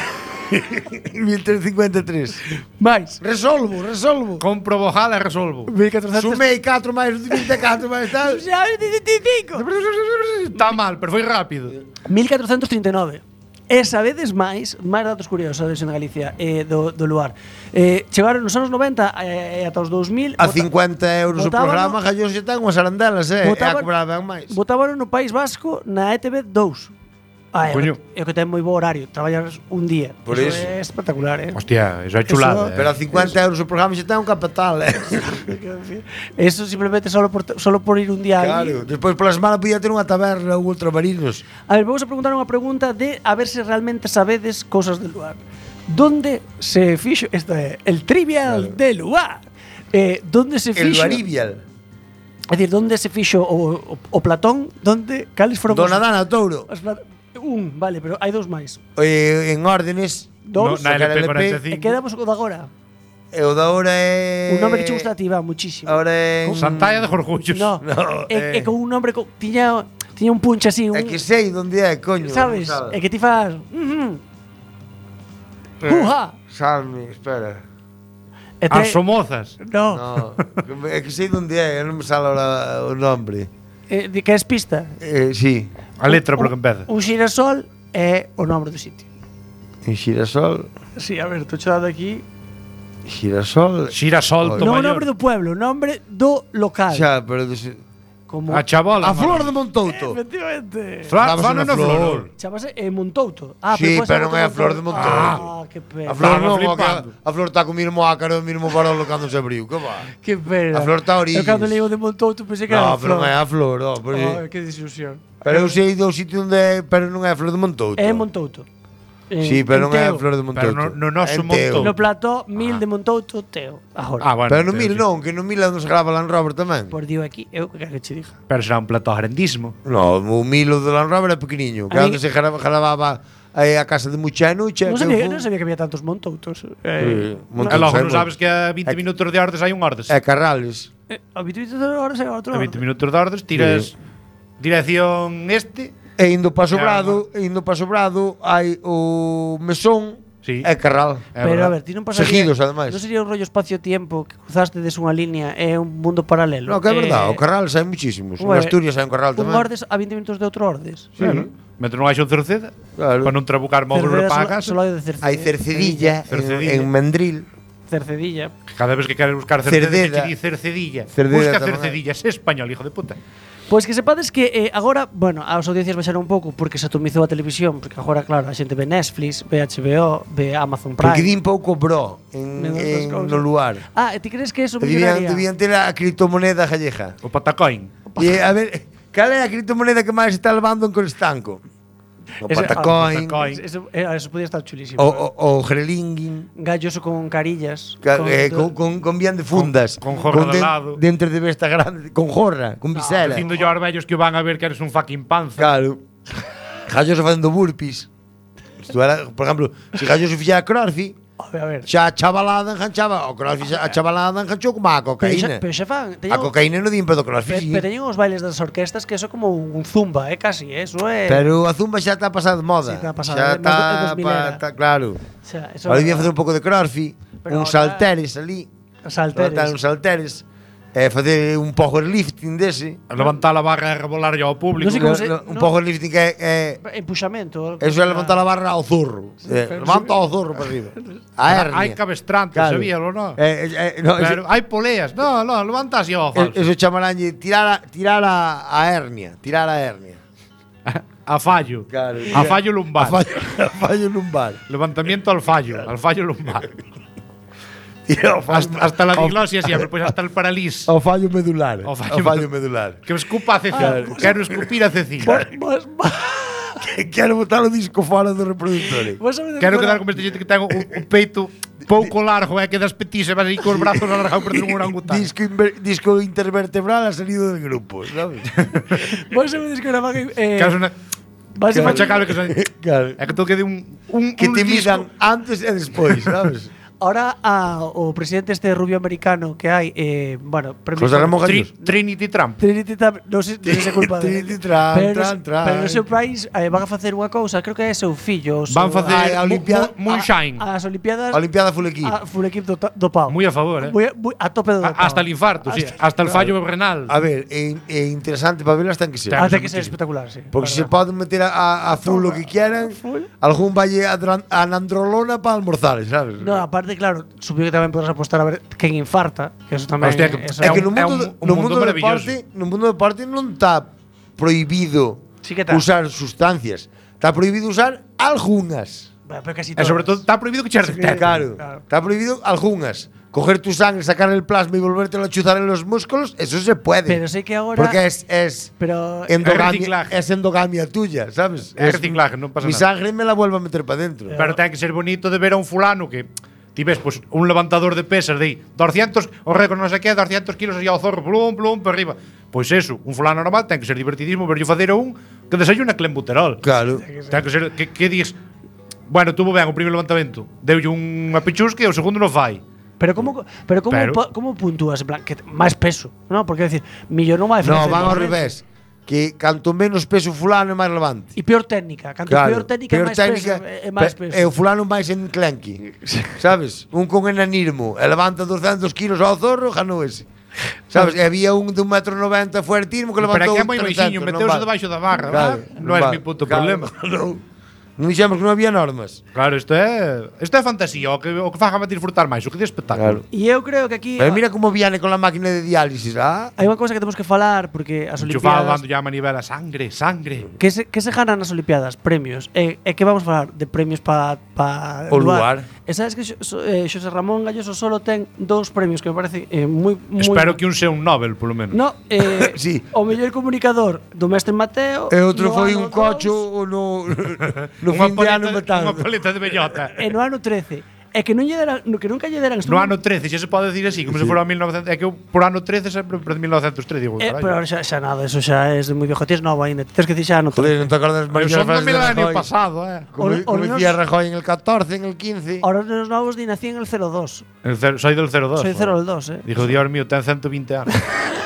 mil trescentos e cincuenta e tres. Mais. Resolvo, resolvo. Compro bojal e resolvo. mil catrocentos. Sumei catro máis vinte e catro máis tal. Xa, vinte e cinco. Está mal, pero foi rápido. mil catrocentos trinta e nove. E sabedes máis, máis datos curiosos da televisión de Galicia eh, do, do lugar. Eh, chegaron nos anos noventa e eh, ata os dous mil. A vota- cincuenta euros o votábano- programa, Jallón xe ten unhas arandelas, eh. E a Votaban- cobraban máis. Votaban no País Vasco na E T V dous. Ah, é, o Coño. que- é o que ten moi bo horario, traballas un día. Por Eso iso. é espectacular, eh. Hostia, eso é chulada. Eso- eh. Pero a cincuenta euros o programa xe ten un capital, eh. Eso simplemente solo por, solo por ir un día Claro, allí. despois pola semana podía ter unha taberna ou ultramarinos. A ver, vamos a preguntar unha pregunta de a ver se realmente sabedes cousas del lugar. Donde se fixo, isto é, el trivial claro. de lugar. Eh, donde se El fixo? Luaribial. É dicir, donde se fixo o, o, o Platón, donde cales foron Dona os- Dana Touro. os pla- un, vale, pero hai dous máis. Eh, en órdenes. Dos, No, na sacar L P L P. cuarenta e e cinco. quedamos co de agora. E o da hora é... Un nome que che gusta a ti, va, muchísimo. Ahora é... en- Santalla de Jorgullos. No, No, é, é eh. con un nombre co, tiña tiña un punch así, un, É que sei onde é, coño. sabes? sabe. É que ti fas, uh -huh. Eh. Uha. Salme, espera. E te- As Somozas. No. No, é que sei onde é, non me sale ahora o nombre. Eh, di que es pista? Eh, sí, A letra por que empeza. Un xirasol é o nombre do sitio. en Xirasol, Sí, a ver, estou chorando aquí. Xirasol. Xirasol do Non o maior. nombre do pueblo, o nombre do local. Xa, pero des- Como A chabola. a flor de Montouto. Efectivamente. Fra, Dábase fa na na flor. flor. Chamase eh, Montouto. Ah, Sí, pode ser pero non é a outro flor de Montouto. Ah, que pena. A flor Estaba non, a, flipando. a flor está co mismo ácaro, o mismo farolo cando se abriu, que va? Que pena. A flor tá a orillas. Eu cando leio de Montouto pensei que era No, a pero flor. non é a flor, oh, pero, Oh, que desilusión. pero eu sei do sitio onde é, pero non é a flor de Montouto. É Montouto. En- Sí, pero en non é a Teo. flor de Montouto. Pero no- no noso É en Teo. Montouto. No plató, mil de Montouto, Teo. Agora. Ah, bueno. Pero no pero mil sí. non, que no mil é onde se grava Land Rover tamén. Por dio aquí, eu que que che diga. Pero será un plató grandísimo. No, o milo do Land Rover é pequeniño, que A é mí- onde se grava, gravaba aí a casa de Mucheno e che. Non que sabía, fu- non sabía que había tantos Montoutos. Sí, Eh, Montoutos E logo hai non moitos. sabes que a vinte É- minutos de ordes hai un ordes. É Carrales. eh, a vinte horas é outro. A vinte minutos de ordes tiras dirección este. E indo para Ya, Sobrado, e indo para Sobrado hai o Mesón Sí. e Carral. É Pero verdad. a ver, ti non pasaría. Seguidos, ademais. Non sería un rollo espacio-tiempo que cruzaste des unha línea e un mundo paralelo. No, que é verdade, Eh, o Carral hai muchísimos. En bueno, Asturias hai un Carral Un tamén. ordes a vinte minutos de outro ordes. Claro. Mentre non hai un Cerceda, Claro. para non trabucar móvil Cerceda para a solo- casa. solo hai de Cerceda. Hai Cercedilla, en, Cercedilla. en Mendril. Cercedilla. Cada vez que queres buscar Cerceda, Cerdeda. que che di Cercedilla. Cerdeda Busca tamén hai. Cercedilla, é español, hijo de puta. Pois que sepades que eh, agora, bueno, as audiencias baixaron un pouco porque se atomizou a televisión, porque agora, claro, a xente ve Netflix, ve H B O, ve Amazon Prime. Porque din pouco bro en, Menos das en cousas. no lugar. Ah, e ti crees que eso Debían, millonaria? debían ter a criptomoneda gallega. O patacoin. E a ver, cal é a criptomoneda que máis está levando en Constanco? O Ese- Patacoin, ah, Patacoin. Eso, eh, eso podía estar chulísimo. o, o, o Grelinguin. Galloso con carillas. Ca- eh, con, con, con bien de fundas. Con- con jorra de den- lado. Dentro de besta grande. Con jorra, con visera. Dicindo yo aos vellos que o van a ver que eres un fucking panza. Claro. Galloso facendo burpees. Isto era, por exemplo, se Galloso fixera crossfit, A ver, a ver. xa a chavalada enganchaba, o crossfit xa- a chavalada enganchou como a Pero cocaína. xa, pero xa fan, A teñen, cocaína non din pero do crossfit, pero, sí. pero teñen os bailes das orquestas que eso como un zumba, eh, casi, eh, eso é. Pero a zumba xa está pasada de moda. Sí, está pasada, Xa é está, dos mil era. pa, está claro. Xa, eso Ahora debía facer un pouco de crossfit, Pero uns ahora- salteres ali. salteres. Levantar uns salteres. E facer un powerlifting dese. Levantar a barra e rebolar ao público. Non sei como se- No, un no. powerlifting que é, é Empuxamento. eso é levantar a barra ao zurro. Eh, pero levanta ao zurro para arriba. A hernia. Hai cabestrantes, Claro. sabíalo, non? Eh, eh, eh, no, Pero hai poleas. No, no, levanta así ao eso, falso. eso chamaranlle tirar a, tirar a, a hernia, tirar a hernia. A fallo. Claro. A fallo lumbar. A fallo, a fallo lumbar. Levantamiento al fallo, al fallo lumbar. Tira ao fallo, Hasta, hasta la ao- diglosia siempre, pues hasta el paralís. ao fallo medular. Ao Ao fallo fallo, medular. Que escupa a Cecilia. Quero escupir a Cecilia. Vos, vos, Quero botar o disco fora do reproductor. vos sabedes Quero que quedar como esta gente que ten o, o peito pouco largo e que das petises vas aí cos brazos alargados por un orangután. Disco, inver- disco intervertebral ha salido del grupo, ¿sabes? Vos sabedes que graban eh, Que es una vas que a machacable que son. Claro. É que tú quede un un Que un te disco. midan antes e despois, ¿sabes? Ahora a, o presidente este rubio americano que hai, eh, bueno, premio José Ramón Tri- Gallos. Trinity Trump. Trinity Trump, non sei non sei se é culpa de Trinity Trump, pero, Trump, no, Trump. pero no seu país eh, van a facer unha cousa, creo que é seu fillo o Van seu- facer Ai, a mu- Olimpiada- mu- Moonshine. a- as Olimpiadas Olimpiada full equipo. a full equipo do, ta- do pau. Muy a favor, eh. Muy, muy, a tope do A- pau. Hasta el infarto, sí. Hasta- Hasta el fallo renal. A ver, é, é interesante para verlas ten que ser. Ten. Ah, ten que ser espectacular, sí. Porque se Verdad. poden meter a, a, a full lo que quieran, full. algún valle a, dran- a Nandrolona para almorzar, ¿sabes? No, aparte, claro, supoño que tamén podrás apostar a ver quen infarta, que eso tamén Hostia, que- eso É É que un- no mundo, un- do- un no mundo mundo do maravilloso. deporte, no mundo do deporte non está prohibido Sí que tá. usar sustancias. Está prohibido usar algunhas. Bueno, pero casi E sobre todo todas. está prohibido que eches de teta. Claro, claro. está prohibido algunhas. Coger tu sangre, sacar el plasma y volvértelo a chuzar en los músculos, eso se puede. Pero sei que agora Porque es, es, pero endogamia, reciclaje. es endogamia tuya, ¿sabes? É reciclaje, non pasa Mi nada. sangre me la vuelvo a meter para dentro. Pero ten que ser bonito de ver a un fulano que ti ves, pues, un levantador de pesas de aí, doscientos, o récord non sei que, doscientos kilos e ao zorro, plum, plum, para arriba. Pois eso, un fulano normal ten que ser divertidísimo verlle facer a un que desayuna clenbuterol. Claro. Ten que ser, que, que dis, bueno, tuvo ben o primeiro levantamento, deulle unha pichusca e o segundo non fai. Pero como pero como Pero- pa- como puntúas en plan que máis peso, ¿no? Porque decir, millón non vai No, facer van ao normalmente. revés. que canto menos peso fulano é máis relevante. E peor técnica, canto Claro, peor técnica é máis peso, é máis pe- peso. E o fulano máis enclenqui. Sabes? Un con enanismo e levanta doscientos kilos ao zorro, ganou ese. Sabes? E había un de un metro noventa fuertísimo que Pero levantou que é moi baixinho, trescentos, non meteuse vale. debaixo da barra, Claro, ¿verdad? Non é vale. mi puto Claro, problema. Non. Non dixemos que non había normas. Claro, isto é, isto é fantasía, o que o que fágame disfrutar máis, o que de espectáculo. Claro. E eu creo que aquí Pero mira como viene con la máquina de diálisis, ah? hai unha cousa que temos que falar porque as Enchufado Olimpiadas dando ya a manivela, sangre, sangre. que se, que se ganan nas Olimpiadas premios e, e que vamos falar de premios para pa O lugar. E sabes que Xo- so, eh, Xosé Ramón Galloso solo ten dous premios que me parece eh, moi moi Espero que un sea un Nobel, polo menos. No, eh, Sí. o mellor comunicador do mestre Mateo E outro no foi ano un cocho dous, no, no Unha fin de ano paleta, metado. unha paleta de bellota. e no ano trece e que non lle deran, no, que nunca lle deran No ano trece, xa se pode decir así, como se fora mil novecientos, é que eu por ano trece sempre por mil novecientos tres digo, eh, carallo. pero xa, xa nada, eso xa é de moi viejo, tes novo aínda, tens que dicir xa no Joder, non te acordas Pero María son do frases de milenio Rajoy? pasado, eh. Como, O- como o decía nos- Rajoy en el catorce, en el quince. Ahora los novos di nací en el cero dos. El cero, soy del cero dos. Soy cero del dos, eh. Dijo, Dios mío, ten ciento veinte anos.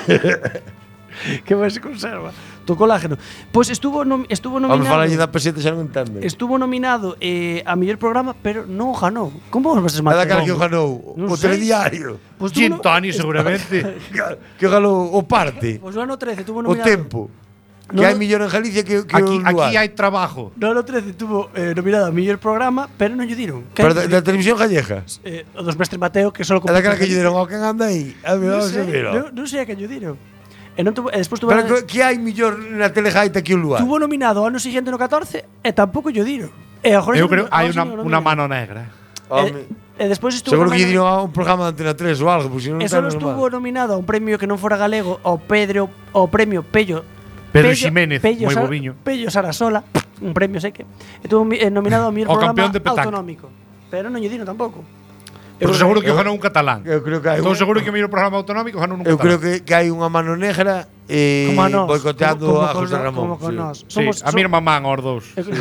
Que máis se conserva. Tu colágeno. Pois estuvo nom, estuvo Vamos nominado. falar da peseta, xa non entende. Estuvo nominado eh, a mellor programa, pero non ganou. Como vos vas É matar? daquela que o ganou, Non o sei. telediario. Pois Gin tuvo no- Tony, seguramente. Que o ganou o parte, Pois no ano trece tuvo o nominado. tempo. No, Que hai no- millón en Galicia que, que Aquí, o lugar. aquí hai trabajo. No ano trece tuvo eh, nominado a mellor programa, pero non lle diron. Que Pero da, da televisión gallega. eh, o dos mestres Mateo que solo É daquela que lle deron ao que anda aí. A ver, Non vamos a sei, ver. non, non sei a que lle diron. E non tuvo, e despois tuvo, Pero que, que hai millón na telegaita que o lugar. tuvo nominado o ano siguiente no catorce e tampouco lle diron. E agora Eu xa creo non- hai agora xa unha, non o unha nominan. mano negra. Home. E, e despois estuvo Seguro que lle tamén- diron a un programa de Antena tres ou algo, pois si non E está solo estuvo normal. nominado a un premio que non fora galego ao Pedro ao premio Pello Pedro Ximénez, moi Sar- bobiño. Pello Sarasola, un premio sei que. Estuvo mi- eh, nominado ao mellor O programa campeón de petanque. autonómico. Pero non lle dino tampouco. Pero Eu- seguro que eu- o ganou un catalán. Eu creo que hai Estou un- seguro que o mellor programa autonómico ganou un Eu catalán. creo que, que hai unha mano negra eh, Como a nós, boicoteando como- como a con José no- Ramón. como con sí. nós. Sí, Somos- a so- mi irmán man aos dous. Eu creo-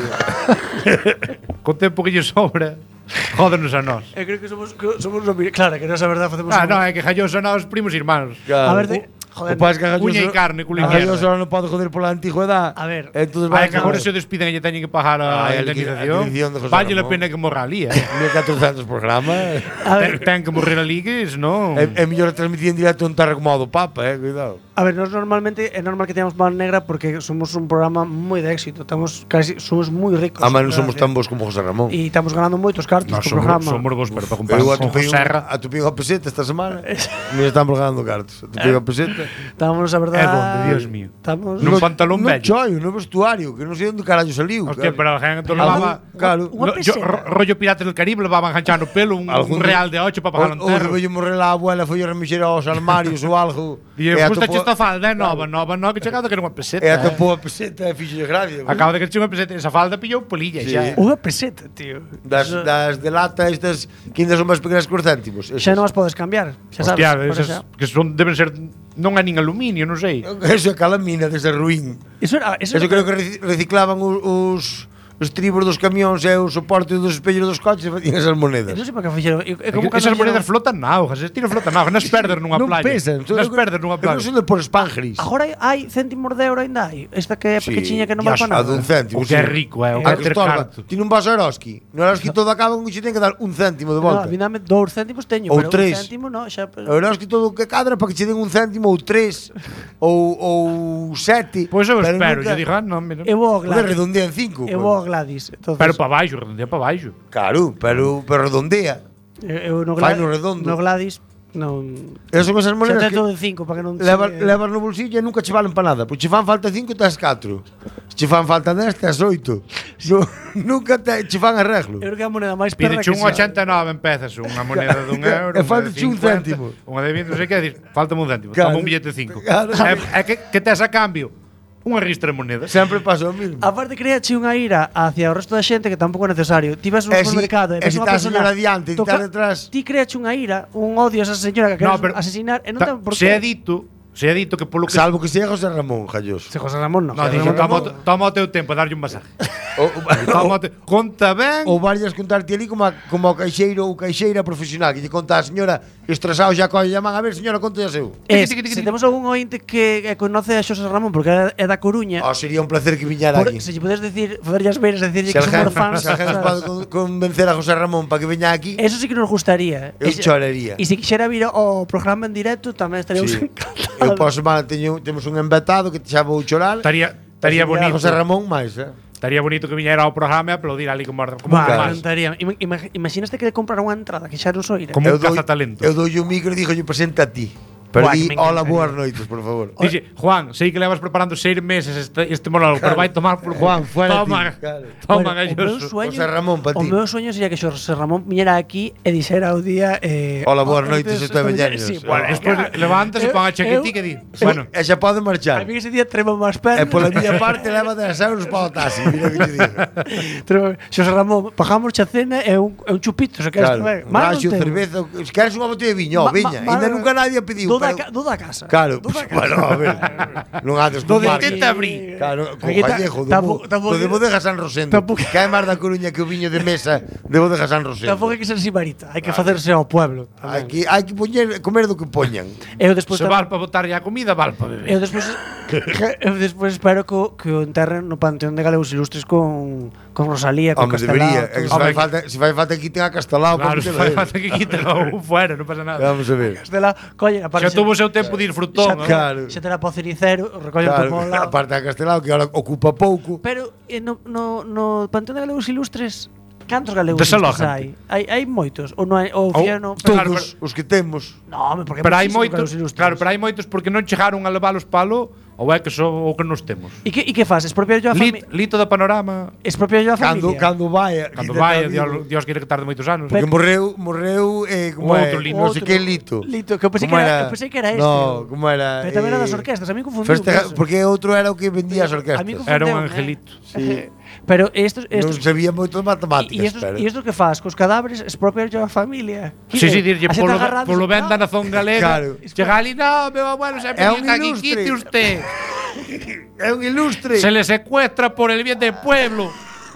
Con tempo que lle sobra, jódenos a nós. Eu creo que somos que somos nomi- claro, que nós a verdade facemos Ah, un- non, é que Jalloso son os primos irmáns. Claro. A ver, de, joder, O pais que a Uña Galloso- e carne, culo a e Galloso mierda. ahora non pode joder pola antigüedad. A ver. Entonces Vai vai que agora se o despiden e lle teñen que pagar a Ah, a indemnización. indemnización de José Valle la Ramón. pena que morra ali, eh. mil catorcentos programas. a ver, Ten, ten que morrer ali que senón. É, é mellor transmitir en directo un terra como o do Papa, eh, cuidado. a ver, nós normalmente é normal que teñamos mano negra porque somos un programa moi de éxito, estamos casi somos moi ricos. A non na somos verdade. tan bons como José Ramón. E estamos ganando moitos cartos Nós co somos, programa. somos vos, pero para comparar Eu con atopei un, Serra. atopei unha peseta esta semana. Me están pagando cartos. Atopei unha peseta. Estamos a verdade. É donde, Dios mío? Estamos Nun pantalón no bello. choio, no vestuario, que non sei onde carallo saliu. Hostia, pero a gente Algún- levaba. Claro. Unha Lo- yo, peseta. ro- rollo Piratas del Caribe, levaban ganchando pelo un, Algún un real de ocho para pagar O, un o terro. debello morrer a abuela foi a remexer aos armarios ou algo. E e gusta atopou- esta falda, é nova, nova, nova, que chegado que era unha peseta. E eh. atopou a peseta e fixo gracia. Acaba de que che unha peseta, esa falda pillou polilla Sí. xa. unha peseta, tío. Das, Eso- das de lata estas que ainda son máis pequenas que os céntimos. Xa non as podes cambiar, xa sabes. Hostia, por esas, xa. que son, deben ser, non é nin aluminio, non sei. Eso é calamina dese ruín. Eso era, eso, Eso creo que reci- reciclaban os, os, os tribos dos camións e os soportes dos espellos dos coches e facían esas monedas. Non sei para que fixeron. É É como que esas monedas flotan na auga, se tiro flotan na auga, nas perder nunha Non playa. pesan. Nas perder nunha Non playa. son de por espangris. Agora hai, hai céntimos de euro ainda hai. Esta que é Sí, pequechiña que non ya, vale para a nada. dun céntimo. O que é rico, é, o que A é que ter estorba. carto. Tiene un vaso Eroski. No Eroski todo acaba con que che ten que dar un céntimo de No, a volta. mí dame dous céntimos teño, Ou pero tres. un céntimo no, xa. O Eroski todo o que cadra para que che den un céntimo ou tres ou, ou sete. Pois eu pero espero, nunca- yo digo, ah, non, mira. Eu vou ao Joder, Gladys. redondea en cinco. Eu vou ao Gladys. Entonces, Pero para baixo, redondea para baixo. Claro, pero, pero redondea. eu, eu no fai Gladys, no redondo. no Gladys non. Esas son esas Xa monedas ten que todo en cinco para que non levas, se- levas no bolsillo e nunca che valen para nada. Pois che fan falta cinco, tes catro. Se che fan falta dez, tes oito. No, nunca te, che fan arreglo. Eu creo que é a moneda máis perra Pide que un xa. ochenta e nove en pezas, unha moneda dun euro. E unha falta de un cincuenta, céntimo. Unha de vinte, non sei que, dir, falta un céntimo. Claro. Toma un billete de cinco. Claro. É, é que, que tes a cambio unha ristra de monedas. Sempre pasa o mismo. Aparte creache unha ira hacia o resto da xente que tampouco é necesario. Ti vas a un E si- supermercado e e ves si unha tá a persona señora diante e ti toca- tá detrás. Ti creache unha ira, un odio a esa señora que No, queres pero asesinar e non ta- ten por se é qué. dito, Se ha dito que polo que Salvo que sea José Ramón, Galloso. Se José Ramón no. No, José dixo, Ramón toma, o- toma o teu tempo a darlle un masaje. O, Toma o te- Conta ben. ou varias contarte ali como a, como o caixeiro ou caixeira profesional que lle conta a señora estresado xa colle llaman a ver, señora, conta xa seu. Es, Tiqui, tiqui, se tiqui. temos algún ointe que, que conoce a Xosé Ramón porque é é da Coruña, Oh, sería un placer que viñara por, aquí. se lle podes decir, poderlle as veras decirlle Se que alguén somos fans. se alguén nos pode con- convencer a José Ramón para que veña aquí, Eso sí que nos gustaría. eu E se- choraría. E se quixera vir ao programa en directo tamén estaríamos Sí. encantados. Eu posso semana teño, temos un embetado que xa vou chorar. Estaría, estaría Se viñera bonito. José Ramón máis, eh. Estaría bonito que viñera ao programa e aplaudir ali como, como, Bah, un, Claro. encantaría. Ima- ima- Imaginaste que comprar unha entrada que xa non soira. como un Eu dou- cazatalentos. Eu doulle un micro e dixo, presenta a ti. Pero Buah, di, que me hola, encantaría. boas noites, por favor. Dixe, Juan, sei que levas preparando seis meses este, este monólogo, pero vai tomar por Juan, fuera Toma, ti, claro. toma, Bueno, o meu galloso. sueño, José Ramón, pa o ti. meu sueño sería que Xosé Ramón viñera aquí e dixera o día eh, Hola, boas oh, noites, entonces, estou estou veñaños. Sí, Bueno, Ah. despois levántase, Eu- pon a chaquetí eu- que di. Bueno, E xa pode A marchar. mí ese día tremo máis pernas. E pola miña parte leva dez euros para o taxi, mira que te digo. Tremo- Xosé Ramón, pagamos a cena e un, e un chupito, se queres Claro, comer. un Mal non raxo, temos. cerveza, se queres unha botella de viño, Ma- viña. ma- Ainda ma- nunca nadie pediu. Do da, pero- ca- do da casa. Claro, Do da casa. bueno, a ver. Non haces Do con de Marc. intenta abrir. Claro, con Aquí ta- Vallejo, do, tampouco- bo- tampouco- do de Bodega San Rosendo. tampouco- Que é máis da Coruña que o viño de mesa de Bodega San Rosendo. Tampouco hai que ser sibarita, hai que facerse ao pueblo. Hai que, hai que poñer, comer do que poñan. Eu despois se tam- val para botar a comida, val para beber. eu despois eu despois espero que, o- que o enterren no Panteón de Galegos Ilustres con con Rosalía, con Home, Castelao. debería. É que se Hombre, fai falta, se fai falta que ten a Castelao para Claro, se metelo fai a él. falta que quite o fuera, non pasa nada. Vamos a ver. Castelao, colle, aparte Xa tuvo o seu tempo de ir frutón. xa, ¿no? Claro. xa terá po cericero, recolle Claro, un pouco ao lado. aparte a Castelao que ahora ocupa pouco. Pero eh, no, no, no Panteón de Galegos Ilustres, cantos galegos Desalójate. ilustres hai? Hai hai moitos ou non hai ou Ou fiano? Claro, Todos os que temos. No, home, porque Pero hai moitísimos moitos, galegos ilustres. claro, pero hai moitos porque non chegaron a levalos palo ou é que so o que nos temos. E que e que fas? Expropiar a Lit, familia? lito da panorama, Expropiar a Cando, familia? cando vai. cando vai, Dios, Dios quere que tarde moitos anos. Porque morreu, morreu eh, como O é, outro Lito. non sei Outro. que Lito. Lito, que eu pensei que Como era- eu pensei que era este. No, como era? Pero tamén era das eh, orquestas, a mí confundiu. festeja- porque outro era o que vendía as A mí orquestas. confundiu, Era un eh. angelito. Sí. Pero estos Non estos sabía moito de matemáticas, E estos, pero... e estos que faz cos cadáveres expropiar a familia. Sí, sí, dirlle, A xente polo, agarrándose, polo ben no. da nación galega. Claro. Chega ali, no, meu abuelo sempre É un dice aquí, ilustre. quite usted. É un ilustre. Se le secuestra por el bien del pueblo.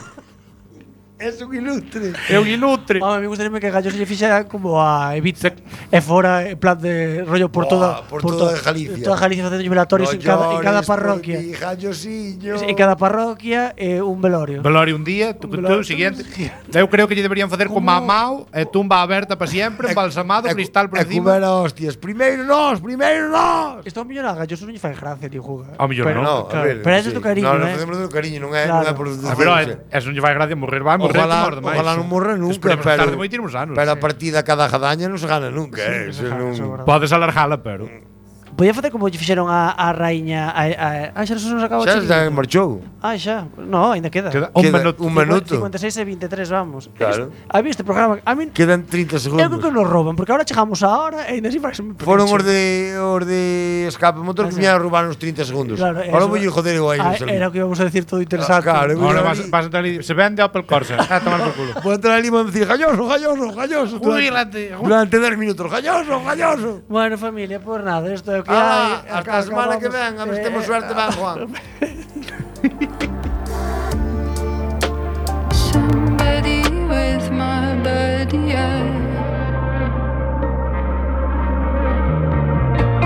É un ilustre. É un ilustre. Home, me gustaría que Gallo se lle fixera como a Evita e fora en plan de rollo por toda Buah, por toda Galicia. Toda Galicia facendo velatorios en cada en cada parroquia. Mi Jallosiño. En cada parroquia eh, un velorio. Velorio un día, tu, tu, velorio. siguiente. Eu creo que lle deberían facer como a Mao, e tumba aberta para sempre, embalsamado, E- cristal por e encima. comer a hostias. Primeiro nós, primeiro nós. Isto ao mellor a Gallo non lle fai gracia, ni juga. Ao mellor Pero- non. No, claro, a ver. pero ese é do cariño, no, eh. No, facemos do cariño, non é, Claro. non é por A ver, eh, eso non lle vai gracia morrer, vai morrer Ojalá, como os demais. ojalá non morra nunca, Esperemos pero, tarde moitísimos anos. pero a partida cada jadaña non se gana nunca, eh. Eso Eso non... é verdade. Podes alargala, pero Podía facer como lle fixeron a, a raíña a, a, a, xa se nos acabou Xa o xa chiquillo. marchou. Ah, xa. No, ainda queda. queda un Queda minuto. un minuto. cincuenta e seis e vinte e tres, vamos. Claro. A mí este programa, a mí Quedan trinta eu creo que segundos. nos roban, porque ahora chegamos a hora e ainda así vai ser moi Foron os pequecho. de os de escape motor que Ah, sí. viñeron a roubar uns trinta segundos. Claro, Ahora eso- vou ir joder eu aí. Ah, era o que íbamos a decir todo interesante. Ah, claro. Ahora Mira, vas, ali- vas a entrar ali, se vende Opel Corsa. A tomar por culo. Vou entrar ali e vou dicir galloso, galloso, galloso. Jubílate. Durante dez minutos, galloso, galloso. Bueno, familia, pues nada, isto é o que Ah, hai. hasta a semana que ven, a ver se temos suerte, van, Juan. Somebody with my body, I